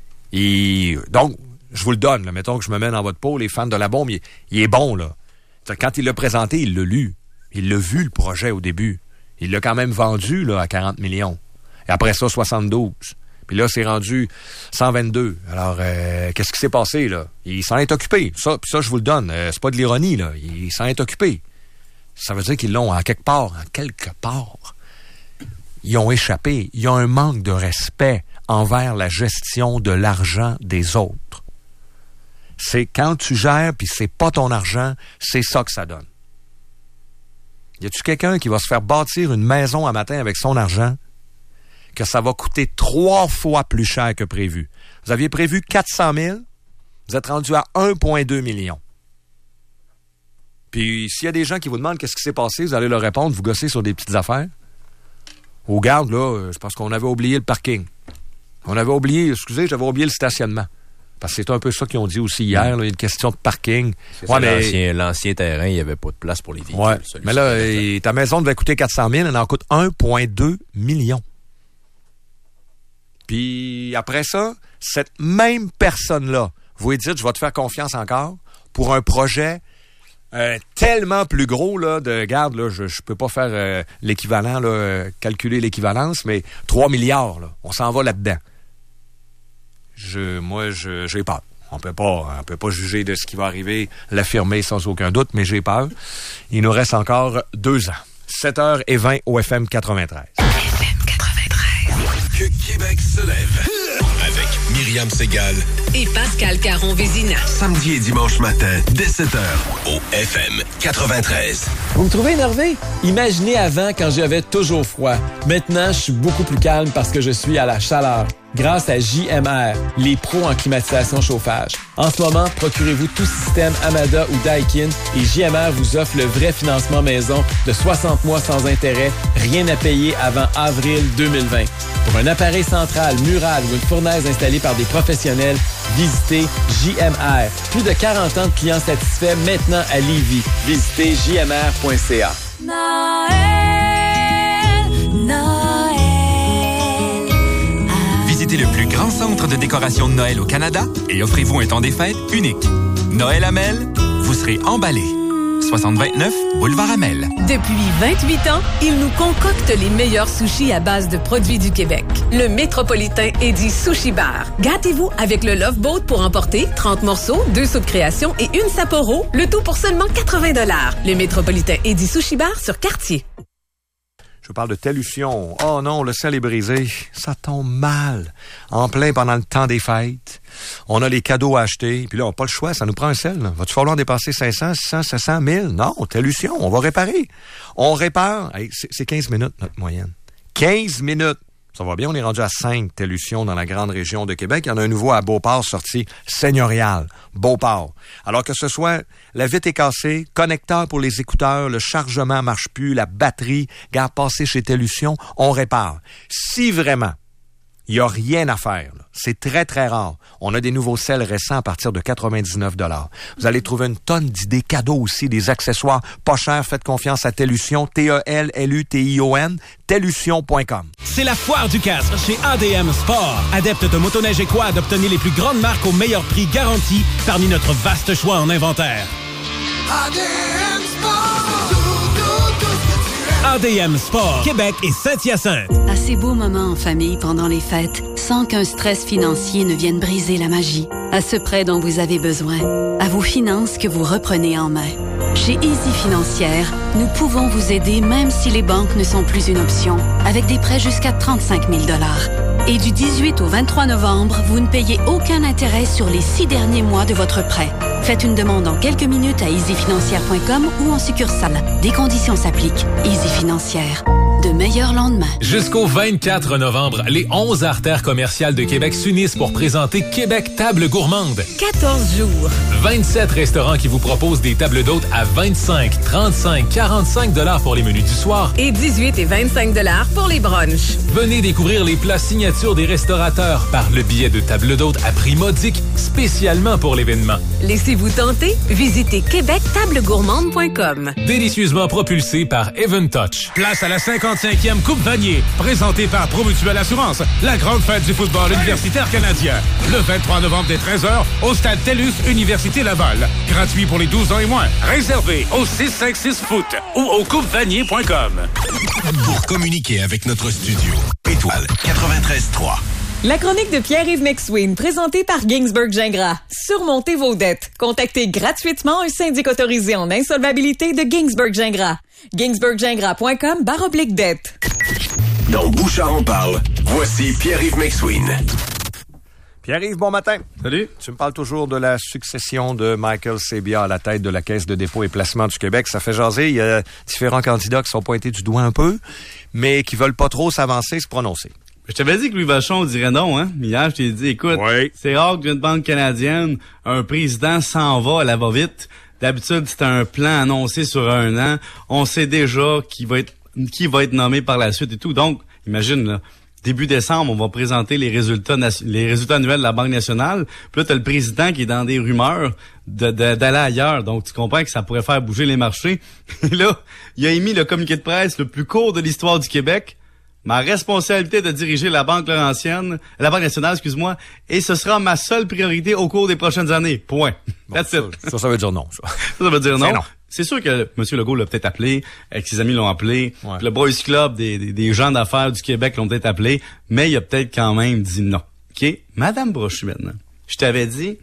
Et donc, je vous le donne, là, mettons que je me mets dans votre peau, les fans de la bombe, il, il est bon, là. Quand il l'a présenté, il l'a lu. Il l'a vu, le projet, au début. Il l'a quand même vendu, là, à quarante millions. Et après ça, soixante-douze. Puis là, c'est rendu cent vingt-deux. Alors, euh, qu'est-ce qui s'est passé, là? Il s'en est occupé. Ça, ça, je vous le donne. Euh, c'est pas de l'ironie, là. Il s'en est occupé. Ça veut dire qu'ils l'ont, en quelque part, en quelque part, ils ont échappé. Il y a un manque de respect envers la gestion de l'argent des autres. C'est quand tu gères, puis c'est pas ton argent, c'est ça que ça donne. Y a-tu quelqu'un qui va se faire bâtir une maison un matin avec son argent, que ça va coûter trois fois plus cher que prévu? Vous aviez prévu quatre cent mille, vous êtes rendu à un virgule deux million. Puis, s'il y a des gens qui vous demandent qu'est-ce qui s'est passé, vous allez leur répondre, vous gossez sur des petites affaires. Au garde, là, c'est parce qu'on avait oublié le parking. On avait oublié, excusez, j'avais oublié le stationnement. Parce que c'est un peu ça qu'ils ont dit aussi hier, là, il y a une question de parking. C'est ouais, ça, mais... l'ancien, l'ancien terrain, il n'y avait pas de place pour les véhicules. Ouais. Mais là, et, ta maison devait coûter quatre cent mille, elle en coûte un virgule deux million. Puis après ça, cette même personne-là, vous lui dites, je vais te faire confiance encore pour un projet euh, tellement plus gros, là, de, regarde, là, je ne peux pas faire euh, l'équivalent, là, euh, calculer l'équivalence, mais trois milliards, là, on s'en va là-dedans. Je, moi, je, j'ai peur. On peut pas, on peut pas juger de ce qui va arriver, l'affirmer sans aucun doute, mais j'ai peur. Il nous reste encore deux ans. sept heures vingt au F M quatre-vingt-treize. F M quatre-vingt-treize. Que Québec se lève avec Myriam Segal et Pascal Caron-Vézina. Samedi et dimanche matin, dès sept heures, au F M quatre-vingt-treize. Vous me trouvez énervé? Imaginez avant quand j'avais toujours froid. Maintenant, je suis beaucoup plus calme parce que je suis à la chaleur. Grâce à J M R, les pros en climatisation chauffage. En ce moment, procurez-vous tout système Amada ou Daikin et J M R vous offre le vrai financement maison de soixante mois sans intérêt, rien à payer avant avril deux mille vingt. Pour un appareil central, mural ou une fournaise installée par des professionnels, visitez J M R. Plus de quarante ans de clients satisfaits maintenant à Lévis. Visitez j m r point c a. Noël, Noël. Visitez le plus grand centre de décoration de Noël au Canada et offrez-vous un temps des fêtes unique. Noël Amel, vous serez emballé. soixante vingt-neuf Boulevard Amel. Depuis vingt-huit ans, il nous concocte les meilleurs sushis à base de produits du Québec. Le métropolitain Eddie Sushi Bar. Gâtez-vous avec le Love Boat pour emporter trente morceaux, deux soupes création et une Sapporo, le tout pour seulement quatre-vingts dollars. Le métropolitain Eddie Sushi Bar sur Cartier. Je parle de Tellution. Oh non, le sel est brisé. Ça tombe mal. En plein pendant le temps des fêtes. On a les cadeaux à acheter. Puis là, on n'a pas le choix. Ça nous prend un sel. Là. Va-tu falloir dépasser cinq cents, six cents, sept cents, mille? Non, Tellution. On va réparer. On répare. Hey, c'est, c'est quinze minutes, notre moyenne. quinze minutes. Ça va bien, on est rendu à cinq Tellution dans la grande région de Québec. Il y en a un nouveau à Beauport sorti, Seigneurial, Beauport. Alors que ce soit la vitre est cassée, connecteur pour les écouteurs, le chargement marche plus, la batterie, garde passé chez Tellution, on répare. Si vraiment il n'y a rien à faire, là. C'est très, très rare. On a des nouveaux sels récents à partir de quatre-vingt-dix-neuf dollars. Vous allez trouver une tonne d'idées cadeaux aussi, des accessoires pas chers. Faites confiance à Tellution, T E L L U T I O N, tellution point com. C'est la foire du casque chez A D M Sport. Adepte de motoneige et quad, obtenez les plus grandes marques au meilleur prix garanti parmi notre vaste choix en inventaire. A D M Sport. A D M Sport, Québec et Saint-Hyacinthe. À ces beaux moments en famille pendant les fêtes, sans qu'un stress financier ne vienne briser la magie. À ce prêt dont vous avez besoin. À vos finances que vous reprenez en main. Chez Easy Financière, nous pouvons vous aider même si les banques ne sont plus une option, avec des prêts jusqu'à trente-cinq mille dollars. Et du dix-huit au vingt-trois novembre, vous ne payez aucun intérêt sur les six derniers mois de votre prêt. Faites une demande en quelques minutes à easy financière point com ou en succursale. Des conditions s'appliquent. Easy Financière. De meilleurs lendemains. Jusqu'au vingt-quatre novembre, les onze artères commerciales de Québec s'unissent pour présenter Québec Table Gourmande. quatorze jours. vingt-sept restaurants qui vous proposent des tables d'hôtes à vingt-cinq, trente-cinq, quarante-cinq dollars pour les menus du soir. Et dix-huit et vingt-cinq dollars pour les brunchs. Venez découvrir les plats signatures des restaurateurs par le billet de table d'hôte à prix modique, spécialement pour l'événement. Laissez-vous tenter. Visitez québec table gourmande point com. Délicieusement propulsé par Even Touch. Place à la cinquante-cinquième Coupe Vanier, présentée par Promutuelle Assurance, la grande fête du football universitaire canadien. Le vingt-trois novembre dès treize heures, au stade TELUS Université Laval. Gratuit pour les douze ans et moins. Réservé au six cent cinquante-six foot ou au coupe vanier point com. Pour communiquer avec notre studio, étoile quatre-vingt-treize trois. La chronique de Pierre-Yves McSween, présentée par Ginsberg Gingras. Surmontez vos dettes. Contactez gratuitement un syndic autorisé en insolvabilité de Ginsberg Gingras. ginsberg gingras point com barre oblique dette. Dans Bouchard en parle, voici Pierre-Yves McSween. Pierre-Yves, bon matin. Salut. Tu me parles toujours de la succession de Michael Sabia à la tête de la Caisse de dépôt et placement du Québec. Ça fait jaser. Il y a différents candidats qui sont pointés du doigt un peu, mais qui veulent pas trop s'avancer, se prononcer. Je t'avais dit que Louis Vachon dirait non, hein? Hier, je t'ai dit, écoute, oui. C'est rare qu'une banque canadienne, un président s'en va à la va-vite. D'habitude, c'est un plan annoncé sur un an. On sait déjà qui va être, qui va être nommé par la suite et tout. Donc, imagine, là, début décembre, on va présenter les résultats, les résultats annuels de la Banque nationale. Puis là, t'as le président qui est dans des rumeurs de, de, d'aller ailleurs. Donc, tu comprends que ça pourrait faire bouger les marchés. Et là, il a émis le communiqué de presse le plus court de l'histoire du Québec. Ma responsabilité de diriger la Banque Laurentienne, la Banque nationale, excuse-moi, et ce sera ma seule priorité au cours des prochaines années. Point. Bon, That's ça, it. ça, ça veut dire non, ça. Ça, ça veut dire non. non. C'est sûr que M. Legault l'a peut-être appelé, euh, que ses amis l'ont appelé, ouais. Le Boys Club des, des, des gens d'affaires du Québec l'ont peut-être appelé, mais il a peut-être quand même dit non. OK? Madame Brochu, maintenant, je t'avais dit,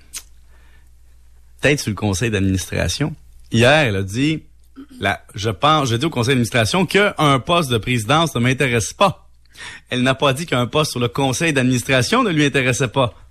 peut-être sur le conseil d'administration. Hier, elle a dit... Là, je pense, j'ai dit au conseil d'administration qu'un poste de présidence ne m'intéresse pas. Elle n'a pas dit qu'un poste sur le conseil d'administration ne lui intéressait pas.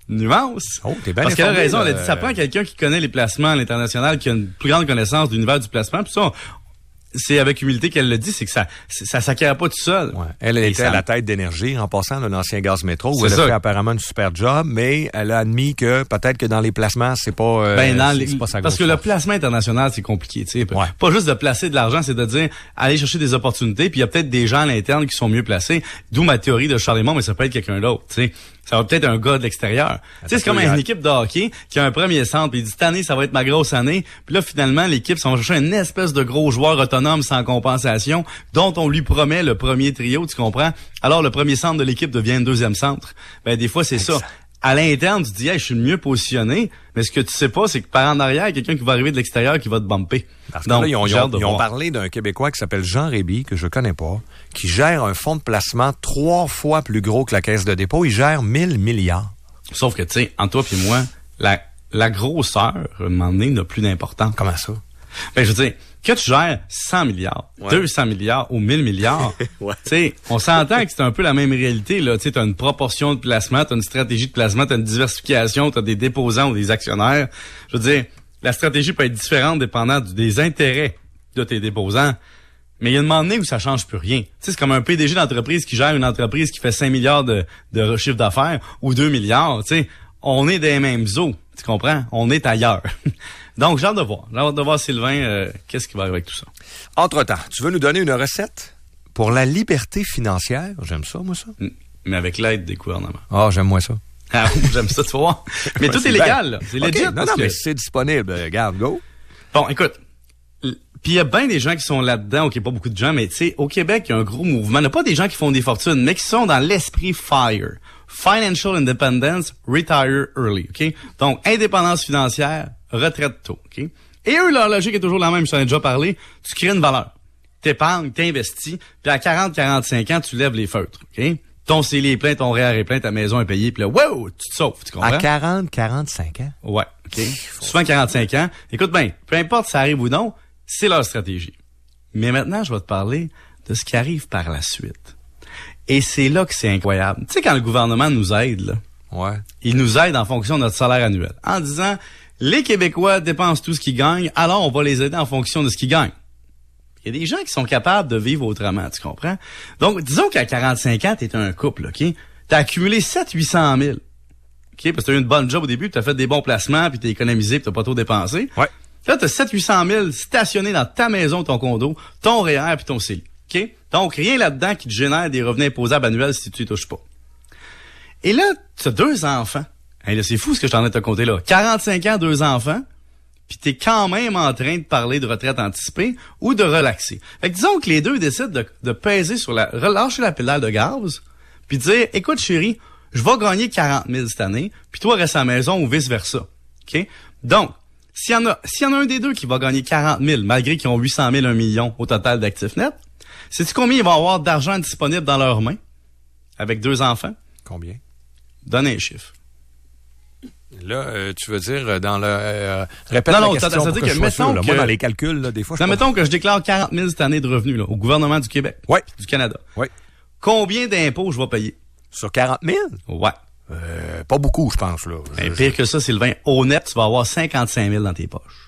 nuance. Oh, t'es bien Parce qu'elle a informé, raison, là. elle a dit, ça prend quelqu'un qui connaît les placements à l'international, qui a une plus grande connaissance de l'univers du placement. Puis ça, c'est avec humilité qu'elle le dit, c'est que ça ça s'acquiert pas tout seul. Ouais. Elle, elle était ça... à la tête d'Énergie, en passant d'un ancien Gaz Métro, où c'est elle ça. a fait apparemment une super job, mais elle a admis que peut-être que dans les placements, c'est pas, euh, ben, dans c'est, les... c'est pas sa Parce que grosse le force. placement international, c'est compliqué. Tu sais, Ouais. Pas juste de placer de l'argent, c'est de dire, aller chercher des opportunités, puis il y a peut-être des gens à l'interne qui sont mieux placés. D'où ma théorie de Charles Raymond, mais ça peut être quelqu'un d'autre. Tu sais. Ça va peut-être un gars de l'extérieur. Tu sais, c'est comme une équipe de hockey qui a un premier centre, puis il dit, cette année, ça va être ma grosse année. Puis là, finalement, l'équipe, ça va chercher une espèce de gros joueur autonome sans compensation, dont on lui promet le premier trio, tu comprends? Alors, le premier centre de l'équipe devient le deuxième centre. Ben, des fois, c'est ça. À l'interne, tu te dis, hey, je suis le mieux positionné, mais ce que tu sais pas, c'est que par en arrière, il y a quelqu'un qui va arriver de l'extérieur qui va te bumper. Parce que Donc, là, ils ont, j'ai ils ont- hâte de ils ont voir. parlé d'un Québécois qui s'appelle Jean Réby, que je connais pas, qui gère un fonds de placement trois fois plus gros que la Caisse de dépôt. Il gère mille milliards. Sauf que, tu sais, entre toi et moi, la, la grosseur, à un moment donné, n'a plus d'importance. Comment ça? Ben, je veux dire, que tu gères cent milliards, Ouais. deux cents milliards ou mille milliards, Ouais. tu sais, on s'entend que c'est un peu la même réalité, là. Tu sais, t'as une proportion de placement, t'as une stratégie de placement, t'as une diversification, t'as des déposants ou des actionnaires. Je veux dire, la stratégie peut être différente dépendant du- des intérêts de tes déposants. Mais il y a un moment donné où ça change plus rien. Tu sais, c'est comme un P D G d'entreprise qui gère une entreprise qui fait cinq milliards de, de chiffre d'affaires ou deux milliards. Tu sais, on est dans les mêmes eaux. Tu comprends? On est ailleurs. Donc, j'ai hâte de voir. J'ai hâte de voir, Sylvain, euh, qu'est-ce qui va arriver avec tout ça. Entre-temps, tu veux nous donner une recette pour la liberté financière? J'aime ça, moi, ça. Mais avec l'aide des gouvernements. Ah, j'aime moi ça. Ah, j'aime ça, tu vois. Mais Ouais, tout c'est est bien. légal, là. C'est OK. legit. Non, parce non, que- mais c'est disponible. Regarde, go. Bon, écoute. l- Puis il y a bien des gens qui sont là-dedans, OK, pas beaucoup de gens, mais tu sais, au Québec, il y a un gros mouvement. Il n'y a pas des gens qui font des fortunes, mais qui sont dans l'esprit FIRE. Financial Independence, Retire Early, OK? Donc, indépendance financière, retraite tôt, OK? Et eux, leur logique est toujours la même, je t'en ai déjà parlé. Tu crées une valeur. T'épargnes, t'investis, puis à quarante à quarante-cinq ans, tu lèves les feutres, OK? Ton C E L I est plein, ton R E E R est plein, ta maison est payée, puis là, wow, tu te sauves, tu comprends? À quarante, quarante-cinq ans? Ouais, OK. Souvent quarante-cinq ans. Écoute bien, peu importe si ça arrive ou non, c'est leur stratégie. Mais maintenant, je vais te parler de ce qui arrive par la suite. Et c'est là que c'est incroyable. Tu sais, quand le gouvernement nous aide, là, Ouais. il nous aide en fonction de notre salaire annuel. En disant, les Québécois dépensent tout ce qu'ils gagnent, alors on va les aider en fonction de ce qu'ils gagnent. Il y a des gens qui sont capables de vivre autrement, tu comprends? Donc, disons qu'à quarante-cinq ans, t'es un couple, OK? T'as accumulé sept cents à huit cent mille. OK? Parce que t'as eu une bonne job au début, puis t'as fait des bons placements, puis t'as économisé, puis t'as pas trop dépensé. Ouais. Là, t'as sept cents à huit cent mille stationnés dans ta maison, ton condo, ton R E E R puis ton C E L I. OK? Donc, rien là-dedans qui te génère des revenus imposables annuels si tu y touches pas. Et là, tu as deux enfants. Hey, là, c'est fou ce que je t'en ai te compter là. quarante-cinq ans, deux enfants, puis t'es quand même en train de parler de retraite anticipée ou de relaxer. Fait que disons que les deux décident de, de peser sur la... relâcher la pédale de gaz, puis dire, écoute chérie, je vais gagner quarante mille cette année, puis toi reste à la maison ou vice-versa. OK? Donc, s'il y en a, s'il y en a un des deux qui va gagner quarante mille, malgré qu'ils ont huit cent mille, un million au total d'actifs nets, sais-tu combien ils vont avoir d'argent disponible dans leurs mains avec deux enfants? Combien? Donne un chiffre. Là, euh, tu veux dire euh, dans le... Euh, répète Non, la non, question ça- ça pour veut que dire je que sois sûr, mettons là. Moi, que- dans les calculs, là, des fois, je Non, suis pas- mettons que je déclare quarante mille cette année de revenus là, au gouvernement du Québec. Ouais. Du Canada. Ouais. Combien d'impôts je vais payer? Sur quarante mille? Ouais. Euh, pas beaucoup, je pense, là. Ben, Je- pire que ça, Sylvain, au net, tu vas avoir cinquante-cinq mille dans tes poches.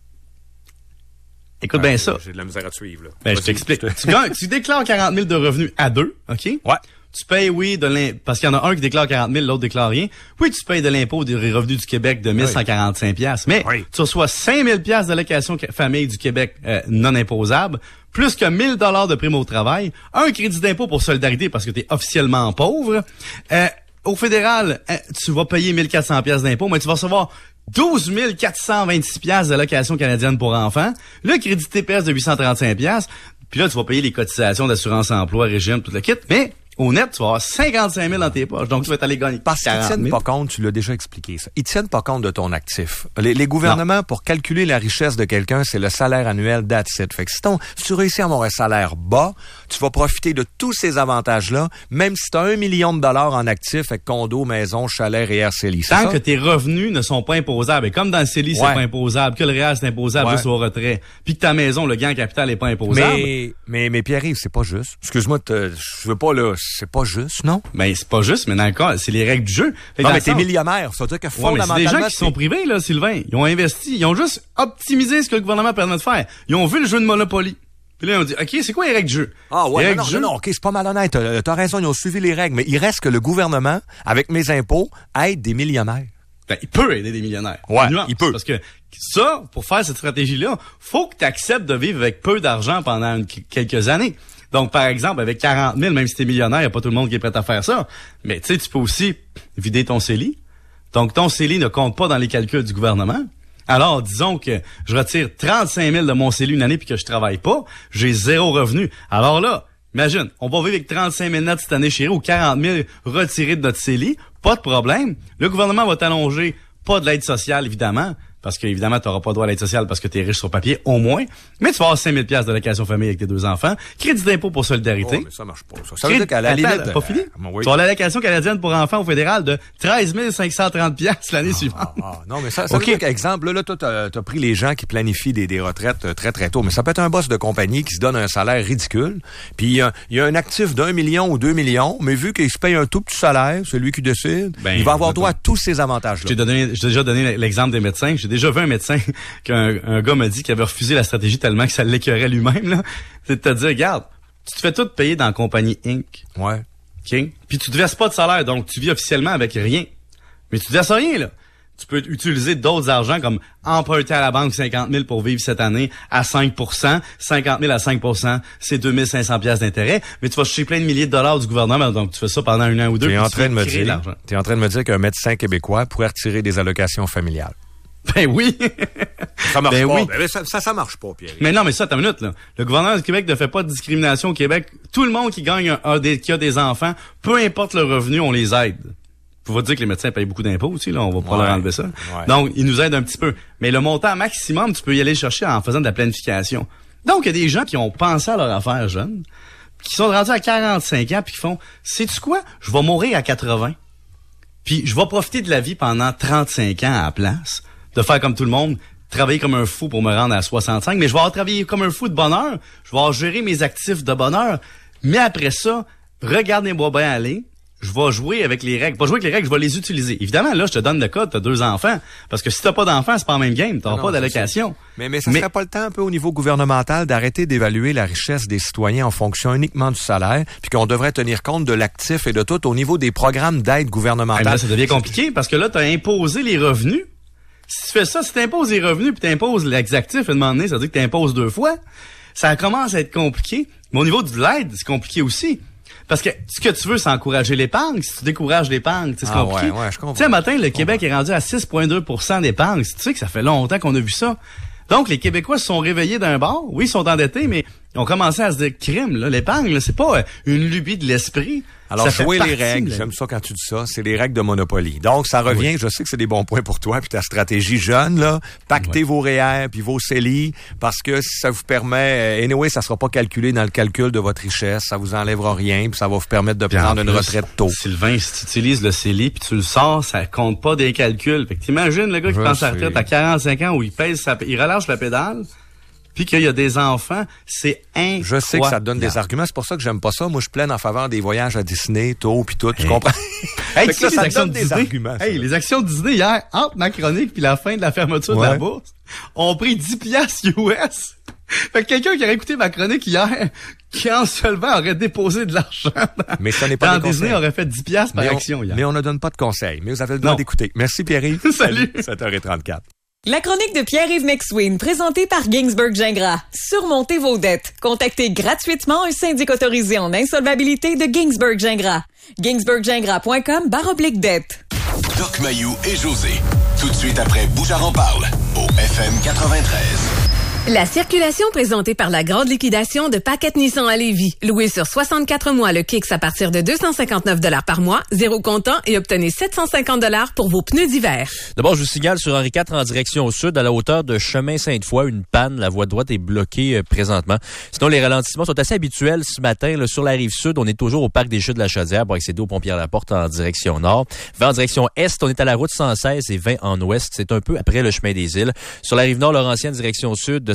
Écoute Ouais, bien ça. J'ai de la misère à te suivre, là. Ben, je Vas-y, t'explique. je te- tu, gagnes- tu déclares quarante mille de revenus à deux, OK? Ouais. Tu payes, oui, de l'impôt, parce qu'il y en a un qui déclare quarante mille, l'autre déclare rien. Oui, tu payes de l'impôt des revenus du Québec de mille cent quarante-cinq piastres. Mais Oui. tu reçois cinq mille piastres d'allocation ca- famille du Québec euh, non imposable, plus que mille dollars de prime au travail, un crédit d'impôt pour solidarité parce que tu es officiellement pauvre. Euh, au fédéral, euh, tu vas payer mille quatre cents piastres d'impôt, mais tu vas recevoir douze mille quatre cent vingt-six piastres d'allocation canadienne pour enfants, le crédit T P S de huit cent trente-cinq piastres, puis là, tu vas payer les cotisations d'assurance emploi, régime, tout le kit, mais au net, tu vas avoir cinquante-cinq mille dans tes poches, donc tu vas aller gagner Parce qu'ils quarante tiennent mille. pas compte, tu l'as déjà expliqué ça, ils tiennent pas compte de ton actif. Les, les gouvernements, pour calculer la richesse de quelqu'un, c'est le salaire annuel that's it. Fait que si, ton, si tu réussis à avoir un salaire bas, tu vas profiter de tous ces avantages-là, même si tu as un million de dollars en actifs avec condo, maison, chalet, R E E R, C E L I. C'est Tant ça? que tes revenus ne sont pas imposables, et comme dans le C E L I, c'est Ouais. pas imposable, que le R E E R, c'est imposable Ouais. juste au retrait, puis que ta maison, le gain en capital est pas imposable. Mais, mais, mais Pierre-Yves, c'est pas juste. Excuse-moi, de te- je veux pas, là, c'est pas juste, non? Ben, c'est pas juste, mais dans le cas, c'est les règles du jeu. Fait non, mais sens... t'es millionnaire. Ça veut dire que fondamentalement... Ouais, mais c'est des gens qui sont privés, là, Sylvain. Ils ont investi, ils ont juste optimisé ce que le gouvernement permet de faire. Ils ont vu le jeu de Monopoly. Puis là, on dit, OK, c'est quoi les règles du jeu? Ah ouais, non, non, jeu... non, OK, c'est pas malhonnête. T'as, t'as raison, ils ont suivi les règles. Mais il reste que le gouvernement, avec mes impôts, aide des millionnaires. Ben, il peut aider des millionnaires. Ouais, il peut. Parce que ça, pour faire cette stratégie-là, faut que tu acceptes de vivre avec peu d'argent pendant une, quelques années. Donc, par exemple, avec quarante mille, même si t'es millionnaire, y a pas tout le monde qui est prêt à faire ça. Mais tu sais, tu peux aussi vider ton C E L I. Donc, ton C E L I ne compte pas dans les calculs du gouvernement. Alors, disons que je retire trente-cinq mille de mon C E L I une année puis que je travaille pas, j'ai zéro revenu. Alors là, imagine, on va vivre avec trente-cinq mille net cette année chérie ou quarante mille retirés de notre C E L I, pas de problème. Le gouvernement va t'allonger, pas de l'aide sociale, évidemment, parce que évidemment, tu n'auras pas droit à l'aide sociale parce que tu es riche sur papier, au moins. Mais tu vas avoir cinq mille dollars d'allocation famille avec tes deux enfants. Crédit d'impôt pour solidarité. Oh, mais ça marche pas. Ça, ça veut dire qu'à la limite... Attends, pas fini? Euh, oui. Tu vas l'allocation canadienne pour enfants au fédéral de treize mille cinq cent trente dollars l'année ah, suivante. Ah, ah, non, mais ça, ça okay. veut dire qu'exemple, là, là toi, t'as, t'as pris les gens qui planifient des, des retraites très, très tôt. Mais ça peut être un boss de compagnie qui se donne un salaire ridicule. Puis, il y a, y a un actif d'un million ou deux millions, mais vu qu'il se paye un tout petit salaire, celui qui décide, ben, il va avoir droit à tous ces avantages-là. J'ai donné, j'ai déjà donné l'exemple des médecins. J'ai déjà vu un médecin qu'un un gars m'a dit qu'il avait refusé la stratégie tellement que ça l'écœurait lui-même, là. C'est de te dire, regarde, tu te fais tout payer dans la compagnie Inc. Ouais. OK? Puis tu te verses pas de salaire, donc tu vis officiellement avec rien. Mais tu te verses rien, là. Tu peux utiliser d'autres argents comme emprunter à la banque cinquante mille pour vivre cette année à cinq pour cent. cinquante mille à cinq pour cent, c'est deux mille cinq cents dollars d'intérêt. Mais tu vas chercher plein de milliers de dollars du gouvernement, donc tu fais ça pendant un an ou deux. T'es en train de me dire, dire, t'es en train de me dire qu'un médecin québécois pourrait retirer des allocations familiales. Ben oui. Ça marche ben pas. Oui. Ben ça, ça, ça marche pas, Pierre. Mais non, mais ça, attends une minute, là. Le gouvernement du Québec ne fait pas de discrimination au Québec. Tout le monde qui gagne un, un des, qui a des enfants, peu importe le revenu, on les aide. Faut dire que les médecins payent beaucoup d'impôts aussi, là. On va pas ouais. leur enlever ça. Ouais. Donc, ils nous aident un petit peu. Mais le montant maximum, tu peux y aller chercher en faisant de la planification. Donc, il y a des gens qui ont pensé à leur affaire jeune, qui sont rendus à quarante-cinq ans, puis qui font, sais-tu quoi? Je vais mourir à quatre-vingts. Puis, je vais profiter de la vie pendant trente-cinq ans à la place. De faire comme tout le monde, travailler comme un fou pour me rendre à soixante-cinq, mais je vais avoir travaillé comme un fou de bonheur, je vais avoir géré mes actifs de bonheur, mais après ça, regardez-moi bien aller, je vais jouer avec les règles. Pas jouer avec les règles, je vais les utiliser. Évidemment, là, je te donne le code, t'as deux enfants, parce que si t'as pas d'enfants, c'est pas en même game, t'auras pas d'allocation. Mais, mais ça mais... serait pas le temps un peu au niveau gouvernemental d'arrêter d'évaluer la richesse des citoyens en fonction uniquement du salaire, puis qu'on devrait tenir compte de l'actif et de tout au niveau des programmes d'aide gouvernementale. Là, ça devient compliqué, parce que là, t'as imposé les revenus. Si tu fais ça, si t'imposes les revenus puis t'imposes l'exactif, à un moment donné, ça veut dire que t'imposes deux fois. Ça commence à être compliqué. Mais au niveau de l'aide, c'est compliqué aussi. Parce que ce que tu veux, c'est encourager l'épargne. Si tu décourages l'épargne, c'est ah, compliqué. Ouais, ouais, je comprends. Tu sais, un matin, le Québec est rendu à six virgule deux pour cent d'épargne. Tu sais que ça fait longtemps qu'on a vu ça. Donc, les Québécois se sont réveillés d'un bord. Oui, ils sont endettés, mais ils ont commencé à se dire crime, là. L'épargne, là, c'est pas une lubie de l'esprit. Alors, ça jouer fait les partie, règles, là. j'aime ça quand tu dis ça, c'est les règles de Monopoly. Donc, ça revient, oui. Je sais que c'est des bons points pour toi, puis ta stratégie jeune, là, pactez oui. vos R E E R, puis vos C E L I, parce que ça vous permet, anyway, ça sera pas calculé dans le calcul de votre richesse, ça vous enlèvera rien, puis ça va vous permettre de puis prendre une plus, retraite tôt. Sylvain, si tu utilises le C E L I, puis tu le sors, ça compte pas des calculs. Fait que t'imagines le gars qui je prend sais. sa retraite à quarante-cinq ans où il pèse sa, il relâche la pédale, puis qu'il y a des enfants, c'est incroyable. Je sais que ça te donne des arguments, c'est pour ça que j'aime pas ça. Moi, je plaide en faveur des voyages à Disney, tôt, puis tout, hey. Tu comprends? Hey, tu sais, ça, les ça actions donne de des Disney, arguments. Hey, les actions de Disney hier, entre ma chronique puis la fin de la fermeture ouais. de la bourse, ont pris dix piastres U S. Fait que quelqu'un qui aurait écouté ma chronique hier, qui en se levant aurait déposé de l'argent. Mais ça n'est pas dans Disney aurait fait dix piastres par mais on, action hier. Mais on ne donne pas de conseils. Mais vous avez le droit non. d'écouter. Merci Pierre-Yves. Salut. sept heures trente-quatre. La chronique de Pierre-Yves McSween, présentée par Ginsberg Gingras. Surmontez vos dettes. Contactez gratuitement un syndic autorisé en insolvabilité de Ginsberg Gingras. ginsberg gingras point com barre oblique dette. Doc Mayou et José. Tout de suite après Bouchard en parle. Au F M quatre-vingt-treize. La circulation présentée par la grande liquidation de Paquette Nissan à Lévis. Loué sur soixante-quatre mois le Kicks à partir de deux cent cinquante-neuf dollars par mois, zéro comptant et obtenez sept cent cinquante dollars pour vos pneus d'hiver. D'abord, je vous signale sur Henri quatre en direction au sud, à la hauteur de Chemin Sainte-Foy, une panne. La voie droite est bloquée euh, présentement. Sinon, les ralentissements sont assez habituels ce matin. Là, sur la rive sud, on est toujours au parc des Chutes de la Chaudière pour accéder au pont Pierre-Laporte en direction nord. vingt en direction est, on est à la route cent seize et vingt en ouest. C'est un peu après le chemin des îles. Sur la rive nord, Laurentienne, direction sud, de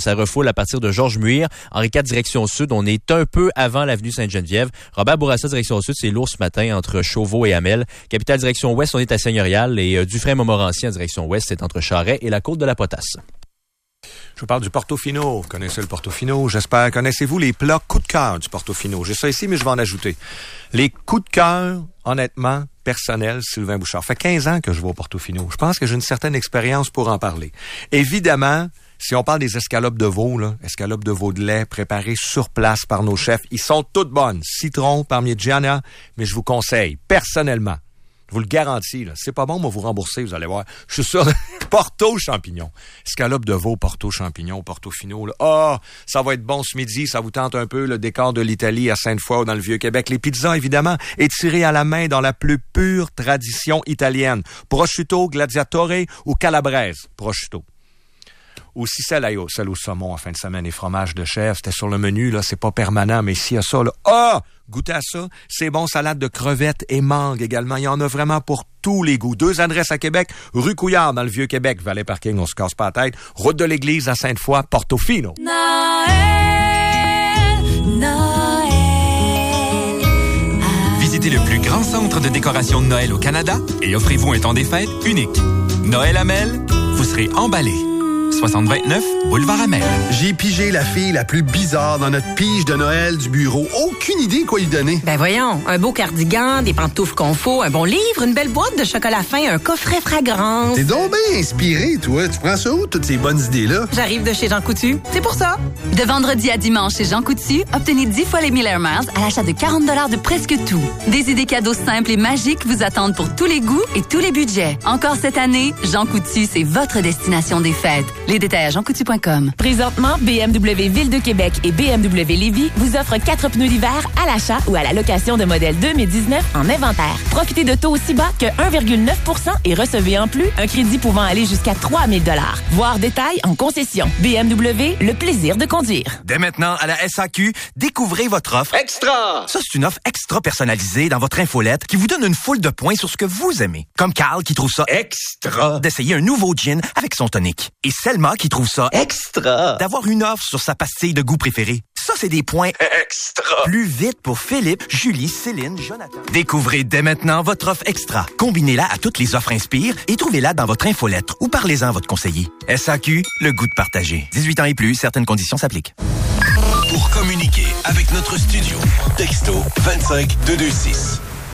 ça refoule à partir de Georges Muir. Henri quatre, direction sud. On est un peu avant l'avenue Sainte-Geneviève. Robert Bourassa, direction sud, c'est lourd ce matin entre Chauveau et Hamel. Capitale, direction ouest, on est à Seigneurial. Et euh, Dufresne-Montmorency, en direction ouest, c'est entre Charest et la côte de la Potasse. Je vous parle du Portofino. Vous connaissez le Portofino, j'espère. Connaissez-vous les plats coup de cœur du Portofino? J'ai ça ici, mais je vais en ajouter. Les coups de cœur, honnêtement, personnels, Sylvain Bouchard. Ça fait quinze ans que je vais au Portofino. Je pense que j'ai une certaine expérience pour en parler. Évidemment, si on parle des escalopes de veau, là, escalopes de veau de lait préparées sur place par nos chefs, ils sont toutes bonnes. Citron, Parmigiana, mais je vous conseille, personnellement, je vous le garantis, là. C'est pas bon, moi, vous rembourser, vous allez voir. Je suis sûr. Porto champignons. Escalope de veau, Porto champignons, Portofino, là. Ah, oh, ça va être bon ce midi. Ça vous tente un peu le décor de l'Italie à Sainte-Foy ou dans le Vieux-Québec. Les pizzas, évidemment, étirées à la main dans la plus pure tradition italienne. Prosciutto, gladiatore ou calabrese. Prosciutto. Aussi celle, celle au saumon en fin de semaine et fromage de chèvre. C'était sur le menu, là. C'est pas permanent, mais s'il y a ça, là. Ah! Oh! Goûtez à ça. C'est bon, salade de crevettes et mangue également. Il y en a vraiment pour tous les goûts. Deux adresses à Québec. Rue Couillard dans le Vieux-Québec. Valet Parking, on se casse pas la tête. Route de l'Église à Sainte-Foy, Portofino. Noël, Noël. Visitez le plus grand centre de décoration de Noël au Canada et offrez-vous un temps des fêtes unique. Noël Hamel, vous serez emballé. soixante vingt-neuf, boulevard Hamel. J'ai pigé la fille la plus bizarre dans notre pige de Noël du bureau. Aucune idée quoi lui donner. Ben voyons, un beau cardigan, des pantoufles confo, un bon livre, une belle boîte de chocolat fin, un coffret fragrance. T'es donc bien inspiré, toi. Tu prends ça où, toutes ces bonnes idées-là? J'arrive de chez Jean Coutu. C'est pour ça. De vendredi à dimanche chez Jean Coutu, obtenez dix fois les Miller Miles à l'achat de quarante dollars de presque tout. Des idées cadeaux simples et magiques vous attendent pour tous les goûts et tous les budgets. Encore cette année, Jean Coutu, c'est votre destination des fêtes. Les détails à jean coutu point com. Présentement, B M W Ville de Québec et B M W Lévis vous offrent quatre pneus d'hiver à l'achat ou à la location de modèles deux mille dix-neuf en inventaire. Profitez de taux aussi bas que un virgule neuf pour cent et recevez en plus un crédit pouvant aller jusqu'à trois mille dollars. Voir détails en concession. B M W, le plaisir de conduire. Dès maintenant, à la S A Q, découvrez votre offre Extra! Ça, c'est une offre extra personnalisée dans votre infolette qui vous donne une foule de points sur ce que vous aimez. Comme Carl qui trouve ça extra d'essayer un nouveau gin avec son tonic. Et Selma qui trouve ça extra d'avoir une offre sur sa pastille de goût préférée. Ça, c'est des points extra. Plus vite pour Philippe, Julie, Céline, Jonathan. Découvrez dès maintenant votre offre extra. Combinez-la à toutes les offres Inspire et trouvez-la dans votre infolettre ou parlez-en à votre conseiller. S A Q, le goût de partager. dix-huit ans et plus, certaines conditions s'appliquent. Pour communiquer avec notre studio, texto vingt-cinq deux deux six.